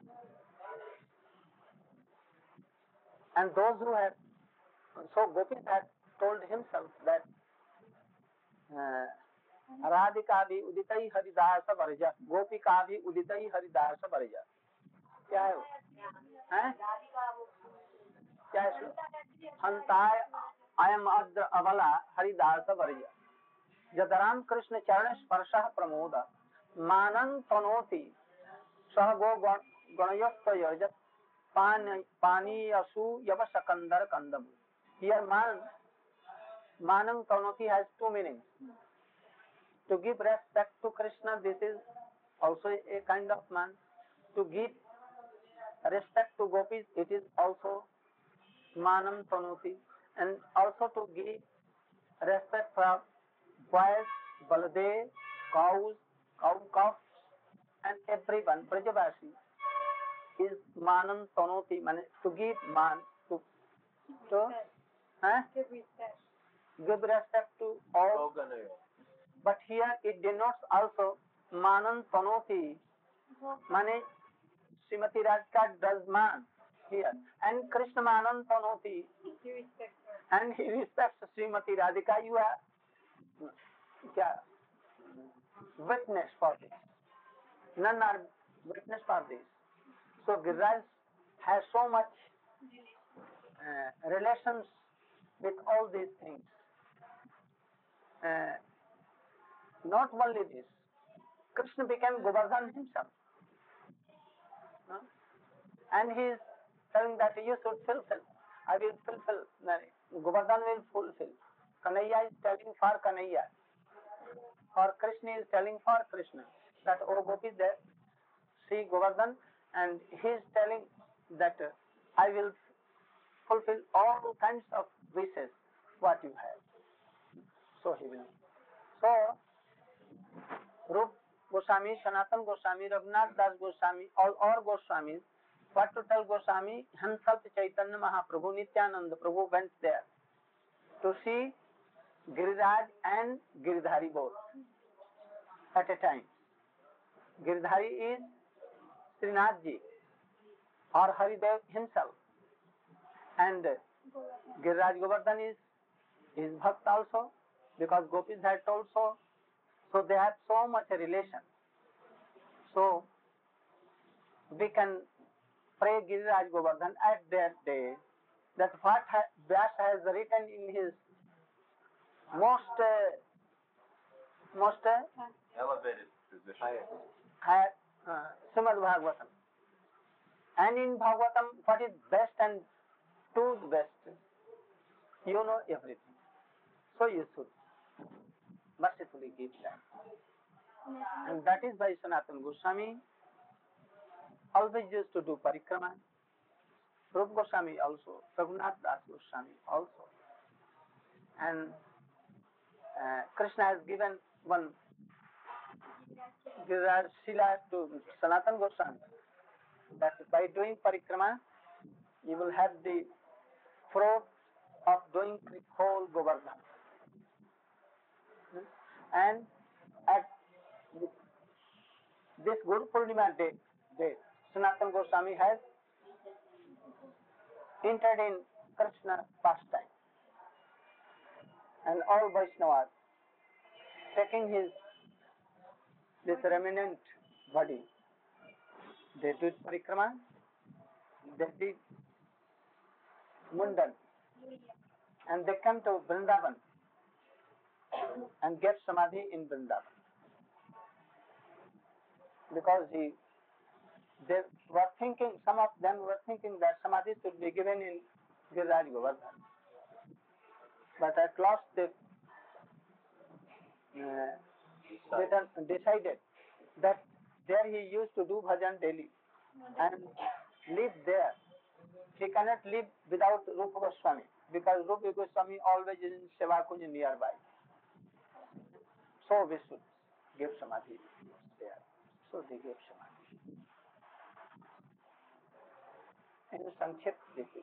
And those who have, so Gopis had told himself that Radhika bhi uditai haridasa varja, Gopika bhi uditai haridasa varja. क्या है वो? हैं? क्या है इसमें? हंताय अयम अद्र अवला हरिदास वर्य जदराम कृष्ण चरण स्पर्श प्रमोद मानं तनोति सह गो गणयुक्त यजत पानीयसु यव Sikandar कंदम. Here man, manam tanoti has two meanings. To give respect to Krishna, this is also a kind of man. To give respect to gopis, it is also manam tanoti. And also to give respect for boys, Baladev, cows, cow calves, and everyone, Brajavasi, is manam tanoti, to give man, to, to huh? Give respect. Give respect to all. But here it denotes also manam tanoti, mane Srimati Radhika does man here. And Krishna manam tanoti, He respects her. and he respects Srimati Radhika. You have, yeah, witness for this. None are witness for this. So Giriraj has so much uh, relations with all these things. Uh, not only this, Krishna became Govardhan himself. Huh? And he is telling that you should fulfill. I will fulfill. Govardhan will fulfill. Kanhaiya is telling for Kanhaiya. Or Krishna is telling for Krishna. That, oh Gopis, there, see Govardhan, and he is telling that uh, I will fulfill all kinds of wishes what you have. So he will. So, Rup Goswami, Sanatana Goswami, Raghunath Das Goswami, all our Goswamis, what to tell Goswami, himself Chaitanya Mahaprabhu, Nityananda Prabhu went there to see Giriraj and Giridhari both at a time. Giridhari is Srinathji or Haridev himself, and Giriraj Govardhan is his bhakt also, because Gopis had told so. So they have so much a relation. So we can pray Giriraj Govardhan at that day, that what ha- Vyasa has written in his most uh, most uh, Elevated position. high, uh, Srimad Bhagavatam. And in Bhagavatam, what is best and to the best, you know everything. So you should mercifully give that. And that is why Sanatana Goswami always used to do parikrama. Rupa Goswami also, Raghunath Das Goswami also. And uh, Krishna has given one Giriraj Shila to Sanatana Goswami, that by doing parikrama, you will have the fruit of doing whole Govardhan. And at this Guru Purnima day, day Sanatana Goswami has entered in Krishna pastime. And all Vaishnavas, taking his this remnant body, they did parikrama, they did mundan, and they come to Vrindavan and get samadhi in Vrindavan. Because he, they were thinking, some of them were thinking that samadhi should be given in Giriraj Govardhan. But at last they, uh, they done- decided that there he used to do bhajan daily and live there. He cannot live without Rupa Goswami, because Rupa Goswami always is in Seva Kunj nearby. So we should give samadhi there. So they gave samadhi. In Sankshipt, this is.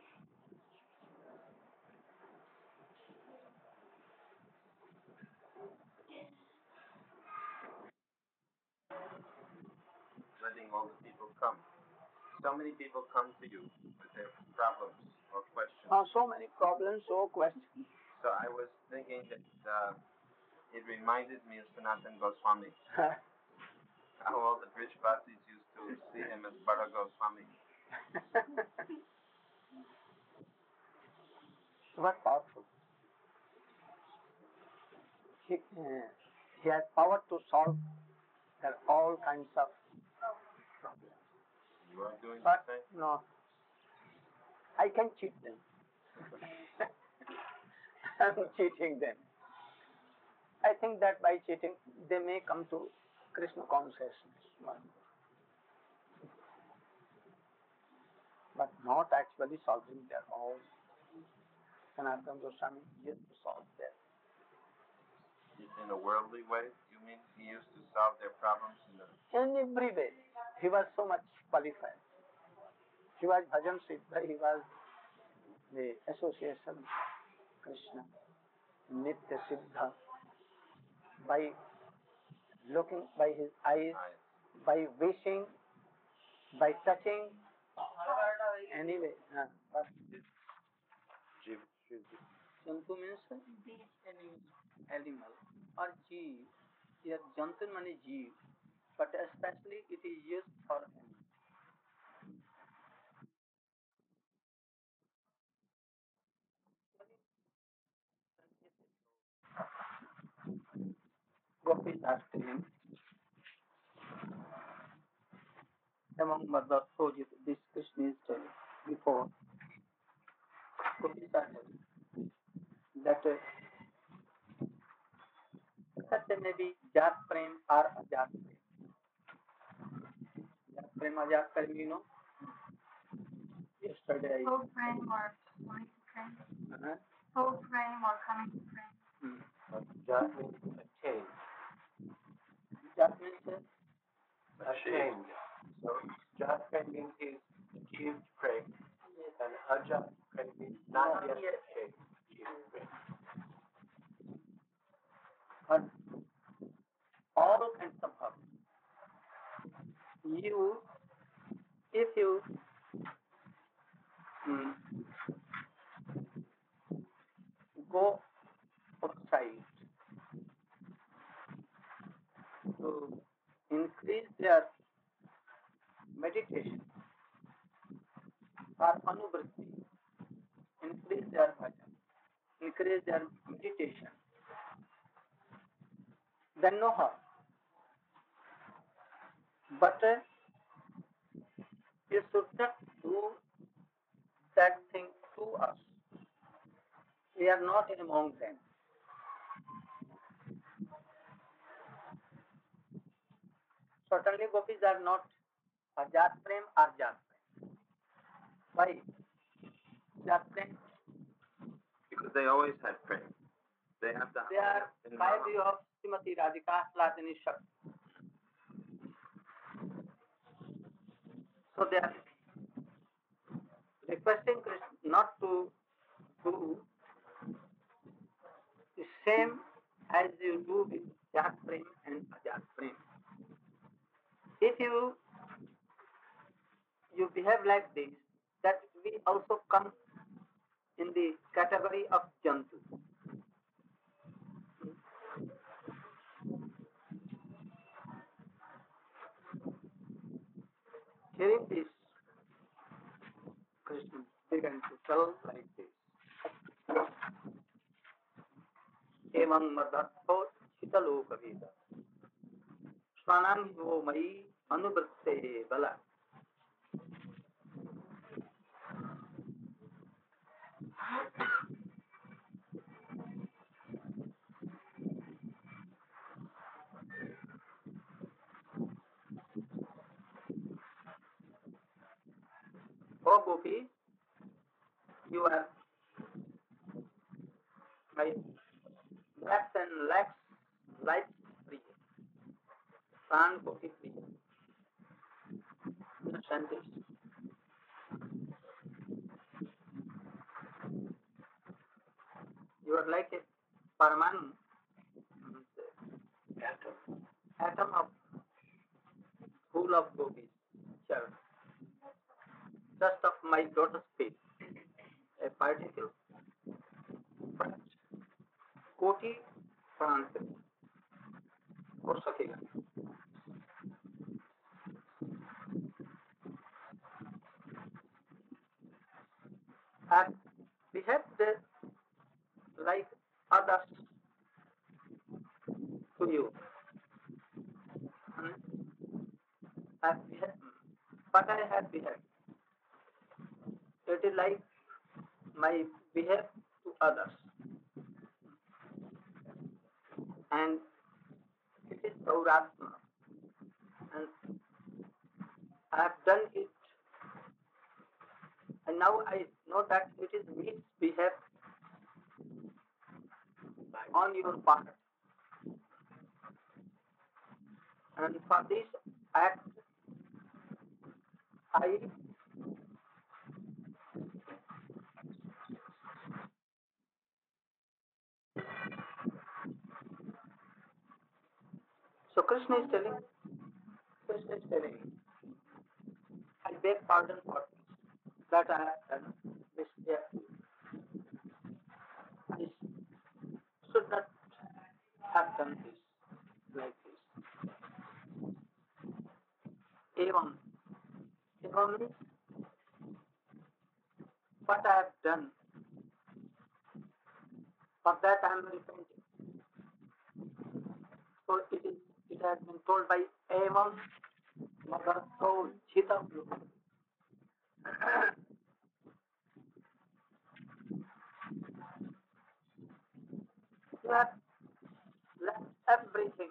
Letting all the people come. So many people come to you with their problems or questions. Uh, so many problems, so questions. So I was thinking that uh, it reminded me of Sanatana Goswami. How all the Brishvasis used to see him as Bada Goswami. What powerful. He, uh, he has power to solve there are all kinds of problems. You are doing But the same? no, I can cheat them. I'm cheating them. I think that by cheating, they may come to Krishna consciousness. But not actually solving their own. Sanatana Goswami used to solve them. In a worldly way, you mean he used to solve their problems in the... In every way, he was so much qualified. He was Bhajan Siddha, he was the association Krishna, Nitya Siddha. By looking, by his eyes, by wishing, by touching, anyway. Uh, but Jantu means animal or jeev. here Jantun mani jeev, but especially it is used for animals. Gopis are telling among Madhva Sojit, this Krishna is telling before. Gopis are telling that uh, that there may be Jat Prem or Ajat Prem. Jat Prem, Ajat Prem, you know. Yesterday I. Full frame or coming to frame. Uh-huh. Full frame or coming to frame. Hmm. Jat means attained. Jat means uh, Attained. So Jat Prem means he's achieved prem. And Ajat Prem means not yet achieved prem. and all kinds of hurt. You, if you mm, go outside to increase their meditation or anuvritti, increase their bhajan, increase their meditation, then no harm. But uh, you should not do that thing to us. We are not among them. Certainly gopis are not Ajat Prem or Jat Prem. Why? Jat Prem, Because they always had prem. They have the they are in by Rama. view of Srimati Radhika Ladini Shakti. So they are requesting Krishna not to do the same as you do with Jat Prem and Ajat Prem. If you you behave like this, that we also come in the category of Jantu. Hearing this, Krishna began to tell like this. Evam madatho chitaloka veda. Swanam yo mai anubratte bala. O Gopi, you are my lakhs and lakhs life free. Pran Gopi free. Understand this? You are like a Parmanu, Atom. atom of full of gopis, church. Just of my daughter's feet, a particle, but कोटि प्राण से हो सकेगा. And we have the like others to you. Hmm? And we have, but I have behaved. It is like my behavior to others. And it is Sauratma. And I have done it. And now I know that it is misbehave on your part. And for this act, I so Krishna is telling, Krishna is telling, I beg pardon for that I have done misbehave. I should not have done this like this. evam. Evam means what I have done. For that I am repenting. So it is. It has been told by evam magato chitam. You have left everything.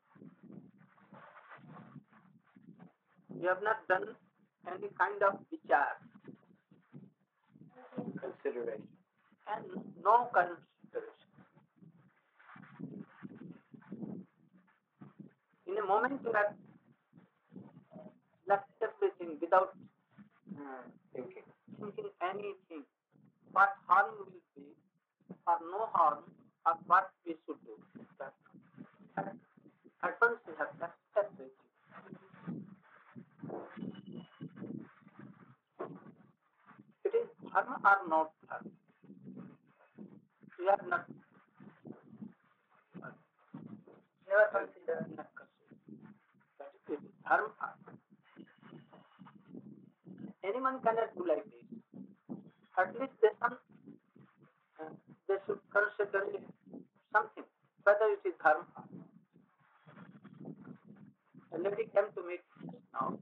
You have not done any kind of vichar Consideration. and no consideration. In a moment you have left everything without uh, Thinking. thinking anything. What harm will be or no harm or what we should do. That at once we have left everything. It is dharma or not dharma. We have not never considered not considered. But it is dharma. Anyone cannot do like this. At least they, some, uh, they should consider something, whether it is dharma. A lady came to meet now.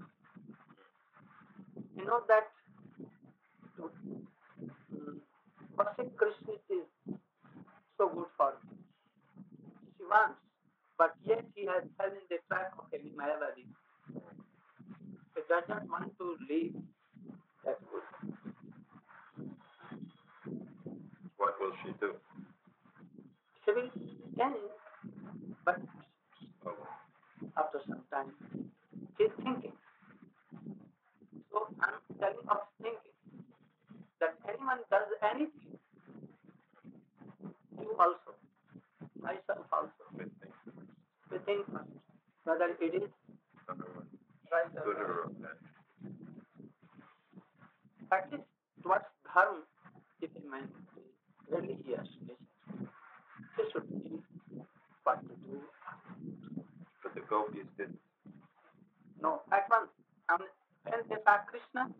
You know that to um, worship Krishna is so good for me. She wants, but yet she has fell in the trap of any Mayavadi. She does not want to leave that good. What will she do? She will change, but Oh, after some time, she is thinking. So I am telling of thinking that anyone does anything, you also, myself also, good thing. we think first whether it is Otherwise, right or good wrong. or bad. At least towards dharma, if a man is religious, he should know what to do. But the gopis didn't. No, at once, and when they saw Krishna,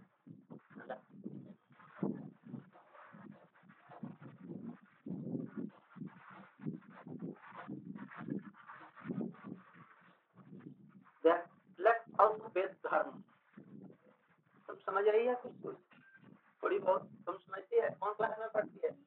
they have left also Ved dharma. तुम समझ रही है कुछ कुछ थोड़ी बहुत तुम समझती है कौन क्लास में पढ़ती है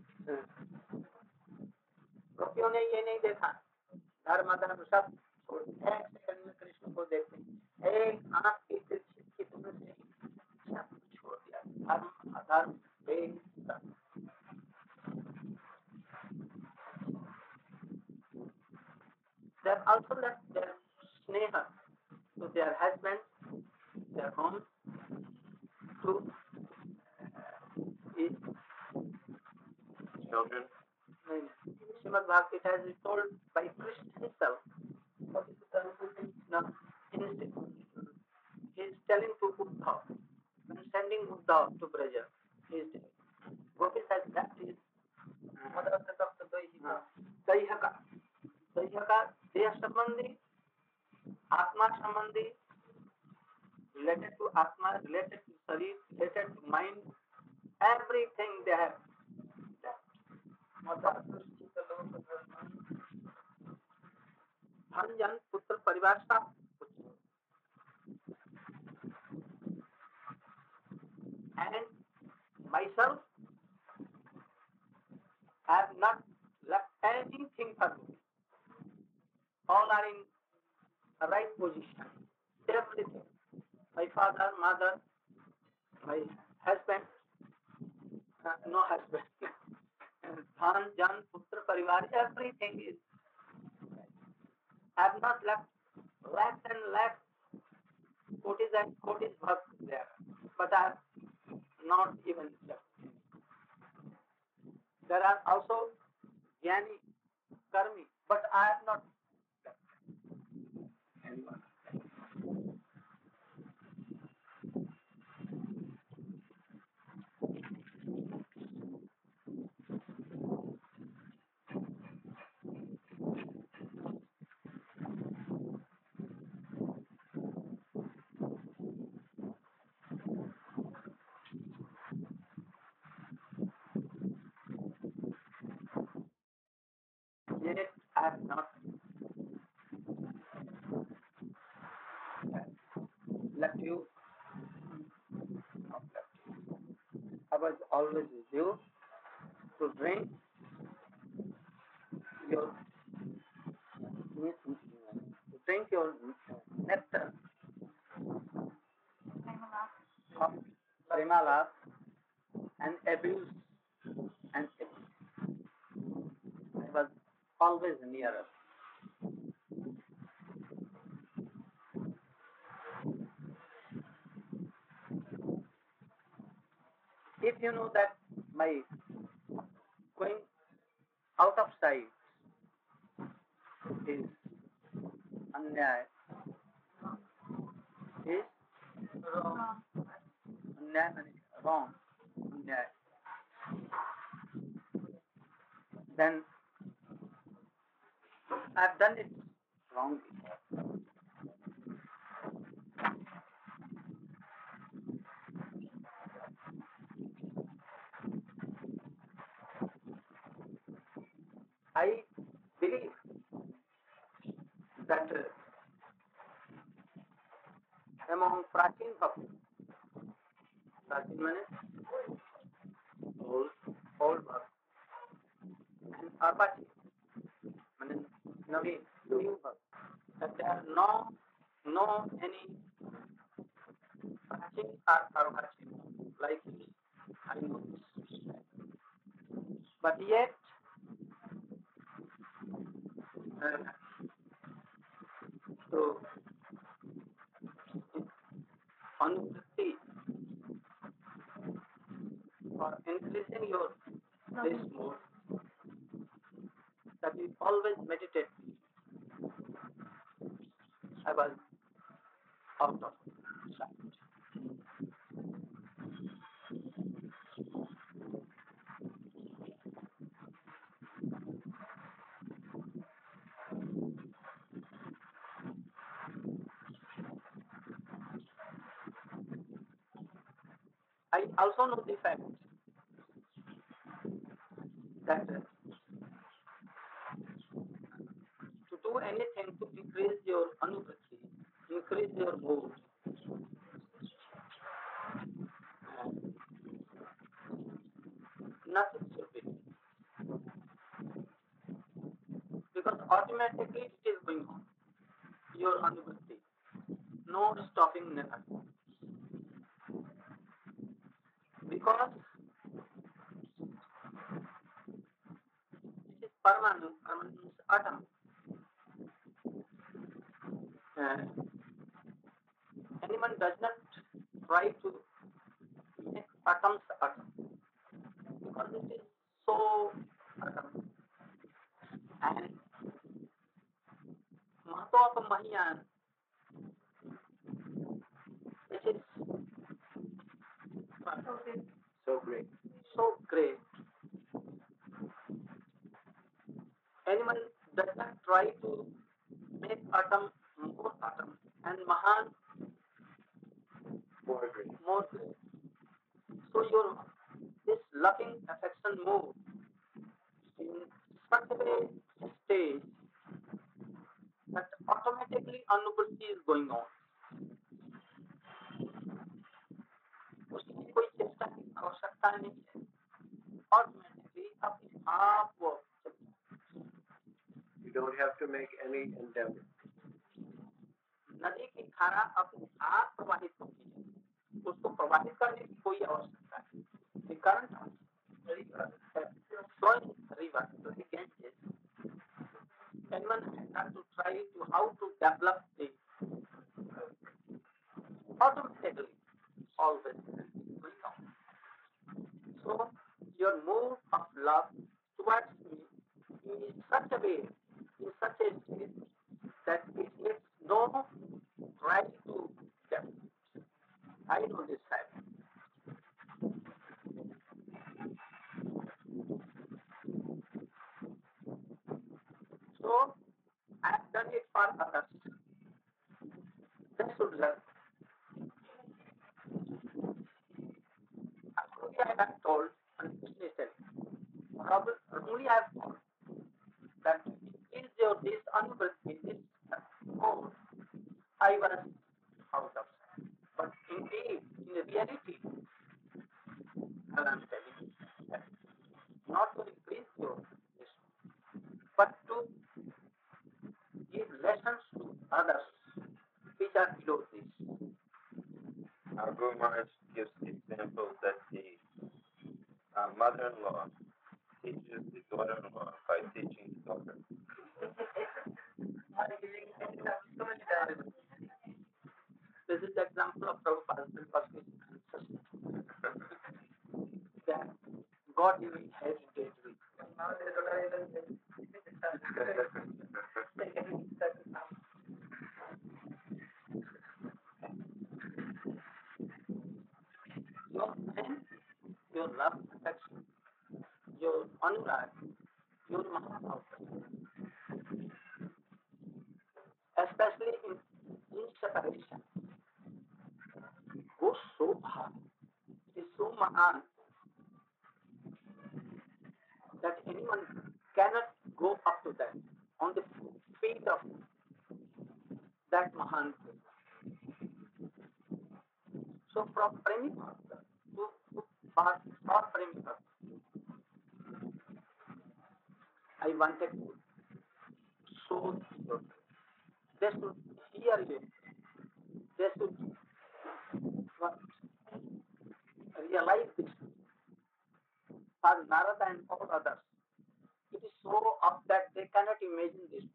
गोपियों ने ये नहीं देखा धर्म धर्म सब छोड़ एक सेकंड में कृष्ण को देखते एक आंख की तिरछी की तुमने से सब कुछ छोड़ दिया धर्म अधर्म वेद सब they have also left their sneha to their husbands, their homes, to uh, eat. Children? Srimad Bhagavad has been told by Krishna himself. No, he is telling to Uddhav, when sending Uddhav to Braja, he is telling. Gopis has left his mother of the Daihaka. Daihaka, Deha Sambandhi, Atma Sambandhi, related to Atma, related to Sharir, related to mind, everything they have left. Mother, धन जन पुत्र परिवार सब कुछ and myself I have not left anything for me. All are in the right position. Everything. My father, mother, my husband, uh, no husband. Dhan, jan, putra, parivar, everything is. I have not left less and less kotis and kotis bhakt there. But I have not even left. There are also jnani, karmi, but I have not left anyone. have not left you, not left you. I was always with you to drink your to drink your nectar of Premala and abuse and abuse. I was always nearer. If you know that my going out of sight is अन्याय, is wrong. अन्याय means wrong, अन्याय. Then I've done it wrongly. I believe that uh, among Prachin Bhakti, Prachin means old, old Bhakti, and Arpati means Naveen, new Bhakti, that there are no, no any Prachin or Arpati like this. I know this. But yet, uh, so Anuvritti or increasing your this mode, that you always meditate. I was out of sight. I also know the fact that uh, to do anything to increase your anuvritti, increase your mood, uh, nothing should be done. Because automatically it is going on, your anuvritti. No stopping never. Because it is permanent, permanent means atom. Uh, anyone does not try to make atoms atom because it is so atom. And Mahatma of Mahiyan, it is So great. so great. Anyone does not try to make atom more atom and Mahan More great. more great. So your this loving affection mood in such a way stage that automatically anubhuti is going on. उसकी कोई चेष्टा की आवश्यकता नहीं है. Automatically अपने आप वो चलता है. You don't have to make any endeavor. नदी की धारा अपने आप प्रवाहित होती है. उसको प्रवाहित करने की कोई आवश्यकता नहीं. The current river, flowing river, like Ganges, anyone has to try to how to develop the automatically always going on. So your mood of love towards me is such a way, in such a state that it makes no try to develop. I know this fact. So I have done it for others. They should learn. Only I have told and listened. Only I have told that increase your manuvritti this code, I was out of sight. But indeed, in reality, as I'm telling you, that not to increase your wisdom, but to give lessons to others which are below this. Our Guru Maharaj gives the example that the uh, mother-in-law teaches the daughter-in-law by teaching the daughter. This is the example of Prabhupada's persuasive answers. That God even hesitated. Your friend, your love, affection, your anurag, your mahabhav, especially in, in separation, goes so high, is so mahan that anyone cannot go up to that on the feet of that mahan. So from Premibhakta to, to Par Premibhakta, I wanted to show people. They should hear you. They should what, realize this. For Narada and all others, it is so up that they cannot imagine this.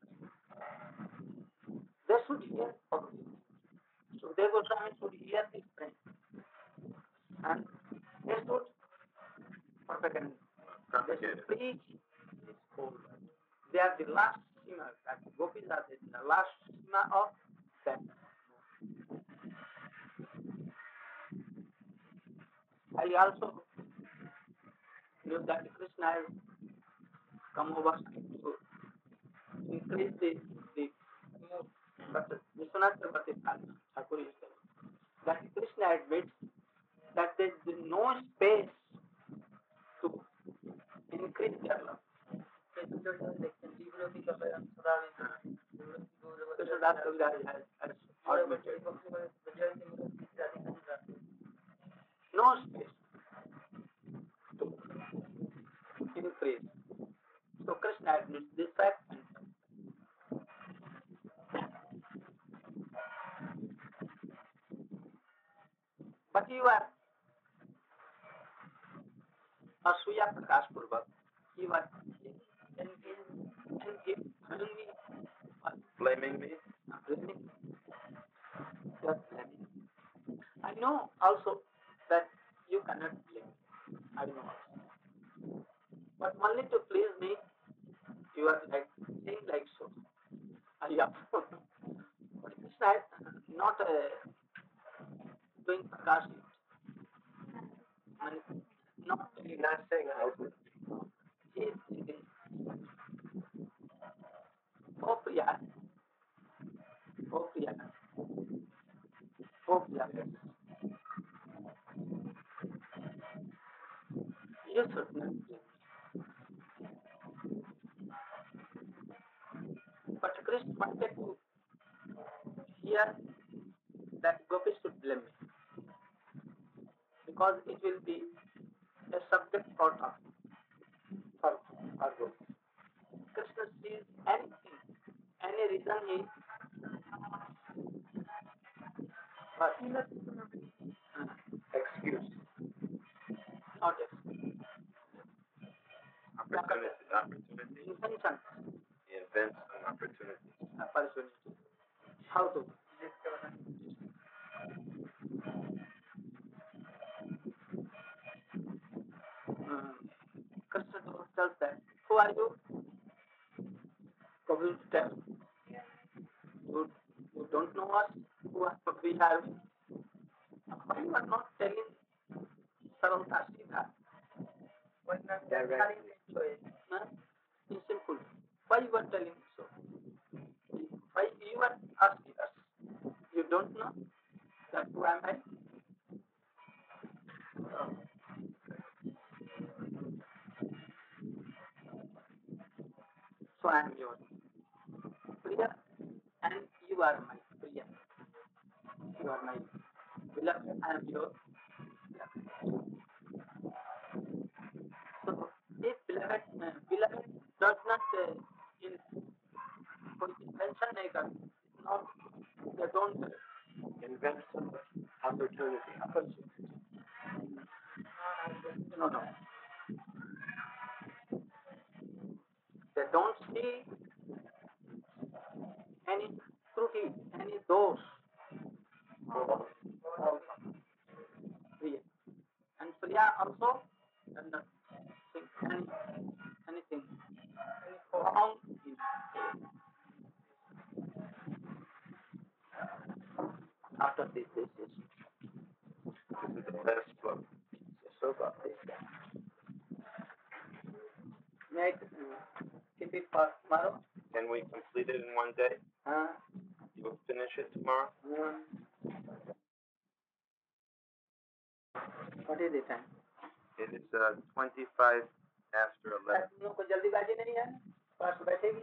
They should hear from you. So they Goswami should hear this prayer. And they should propagate. They should preach this whole world. They are the last sima, that gopis are the last sima of that. I also knew that Krishna has come over to increase the, the but Vishwanath Chakravarti Thakur is telling that Krishna admits that there is no space to increase their love. Krishna Das Kaviraj has, has admitted no space to increase. So Krishna admits this fact. But you are Asuya Prakash Purvak, you are Blaming me? Blaming me. Just blaming. I know also that you cannot blame. I know also. But only to please me, you are like saying like so. I am. But Krishna is not uh, doing Prakash. Not, He's not saying outwardly. he is thinking, oh Priya, oh Priya, oh Priya, you should not blame me. But Krishna wanted to hear that gopis should blame me, because it will be a subject for talk for our gopis. Krishna sees anything, any reason he but uh, Excuse. not excuse. Opportunity. Opportunity. Intention, He invents an opportunity. opportunity. How to? Um, Krishna tells them, who are you? Kabir tells, you, you don't know us, who are we are. Why you are not telling Saralta Siddha? Huh? It's simple. Why you are telling so? Why you are asking us? You don't know that who am I? Uh, so I am yours. Priya, and you are my Priya. You are my beloved, I am your beloved. So, if beloved, uh, beloved does not uh, in कोई invention नहीं कर, not they don't Invent some opportunity. Opportunity. no no they don't see any त्रुटि, any dosh of Priya, and Priya also does not think any, anything wrong in after this this is This is the last book. so got this guy. May I uh, keep it for tomorrow? Can we complete it in one day? Uh, You'll finish it tomorrow? uh, what is the time? It is uh, twenty-five after eleven. तुम लोग को जल्दीबाजी नहीं है, पास बैठेगी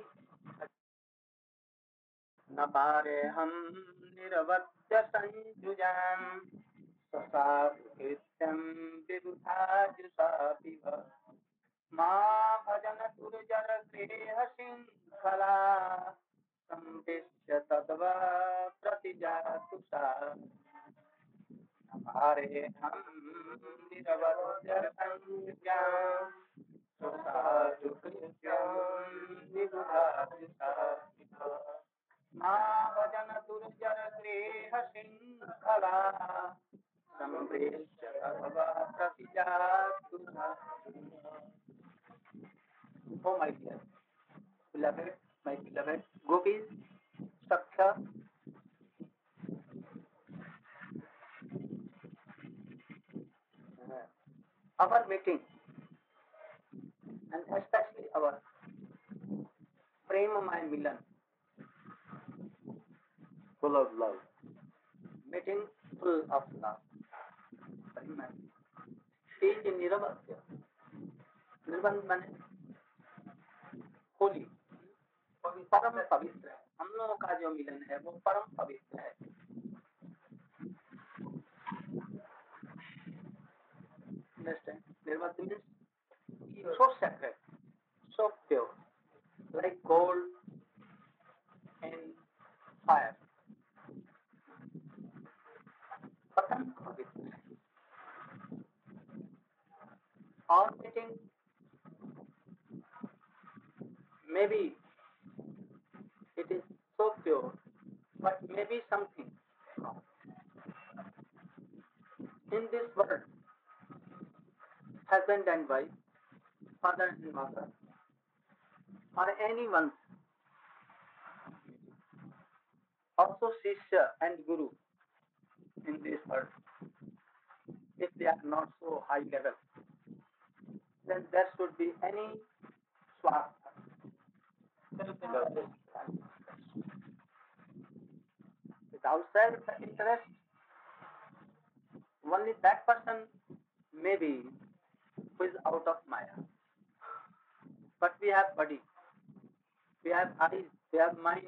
न पारे हम निरवध्य संयुजाम ससाकृत्यं विबुधाजुषापिव मा भजन सुरजर गृह शृङ्खला सम्पिष्य तद्वा प्रतिजातु सा न पारे हम निरवध्य संयुजाम मा भजन दुर्जर गृह शृङ्खला सम्प्रेष्य तद्वा प्रतिजातु सा. Oh my dear, beloved, my beloved gopis, Saksha, our meeting, and especially our Premamaya Milan, Full of love. meeting full of love. Is in Niravasya. निर्बंध माने होली, परम पवित्र है. हम लोगों का जो मिलन है वो परम पवित्र है. Understand? Nirvana means so sacred, so pure, like gold and fire. परम पवित्र है. Our meeting maybe it is so pure, but maybe something wrong. In this world, husband and wife, father and mother, or anyone, also Shishya and Guru in this world, if they are not so high level, then there should be any swartha. Without self-interest, only that person may be who is out of Maya. But we have body, we have eyes, we have mind,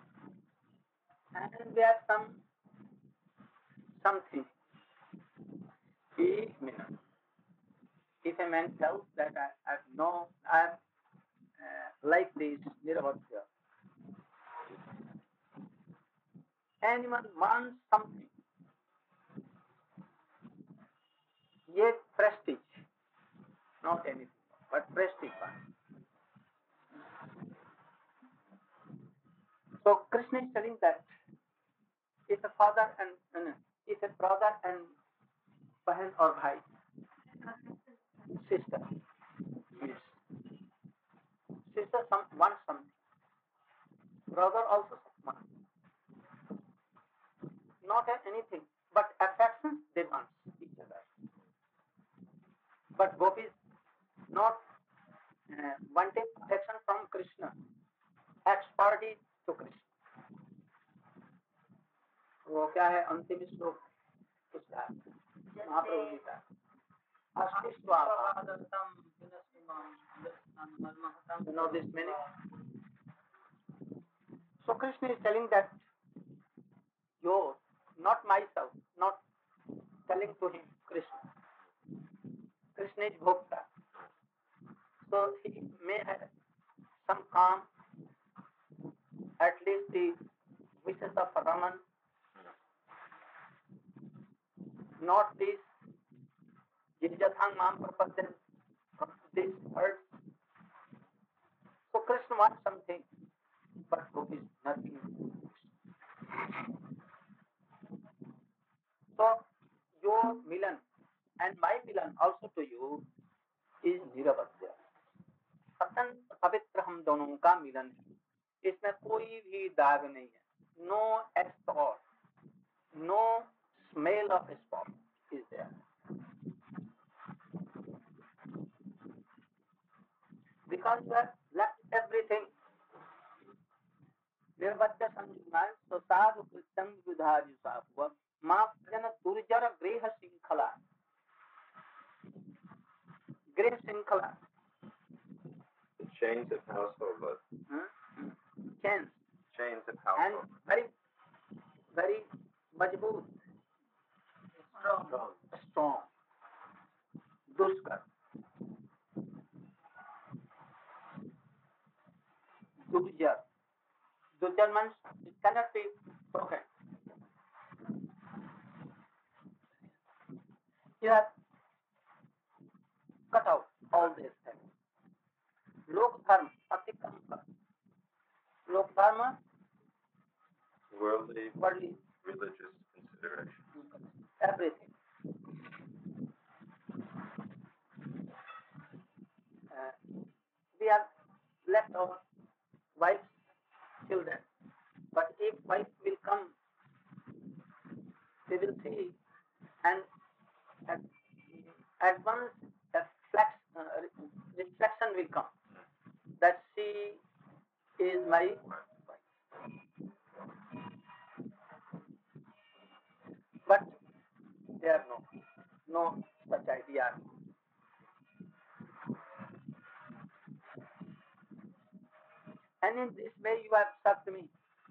and we have some something. If, if a man tells that I, I know I am uh, like this, Niravadya, anyone wants something, yet prestige, not anything, but prestige one. So Krishna is telling that if a father and uh, if a brother and bahan or bhai, sister, yes, sister some wants something, brother also wants, not anything, but affection they want each other. But gopis not uh, wanting affection from Krishna, ex-party to Krishna. वो क्या है अंतिम श्लोक उसका महाप्रभु जी का अष्टिस्वापादंतम विनश्यमाम. You know this meaning? So Krishna is telling that yours, not myself, not telling to him, Krishna. Krishna is Bhokta. So he may have some calm, at least the wishes of Raman, not this Yajyathang Mam Prapadyan from this earth. So Krishna wants something, but who is nothing. So your milan and my milan also to you is निरवध्य. अत्यंत पवित्र हम दोनों का मिलन है. इसमें कोई भी दाग नहीं है. No spot, no smell of spot is there. Because you have left everything. निर्वध्य संयुगान साधु कृत्यं विधार्य सात्व मां जन दुर्जर गृह श्रृंखला. गृह श्रृंखला. The chains of household love. Hmm? Chains. Chains of And household. very, very मजबूत. Strong. Strong. दुष्कर. दुर्जर. दुर्जर means it cannot be broken. You have cut out all these things. लोक धर्म अतिक्रम कर. लोक धर्म Worldly, worldly religious consideration. everything. Uh, we have left our wives, children, but if wife will come, they will see, and at, at once a flex, uh, reflection will come that she is my wife. But there are no, no such idea. And in this way you have served me.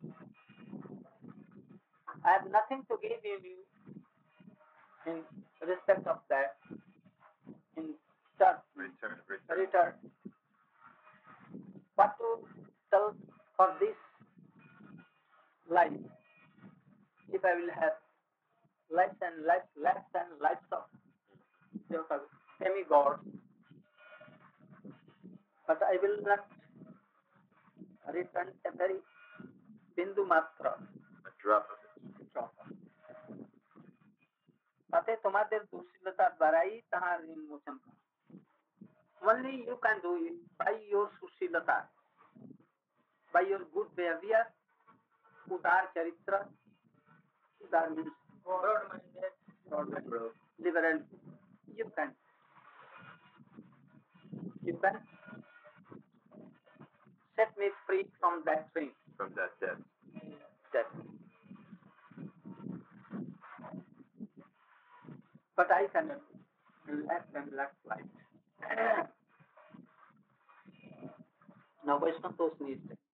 I have nothing to give you in respect of that, in turn, Return, return. return. What to tell for this life? If I will have lives and lives, lives and lives of demigods, but I will not return a very bindu matra. A drop of it. अतः तुम्हारे दुशीलता द्वारा ही तहाँ विमोचन. Only you can do it by your sushilata, by your good behavior, udar charitra. Udar means broad-minded, broad-minded, liberal. You can, you can set me free from that thing. From that death. That. But I cannot relax and relax life. Now Vaishnava Tosh needs it.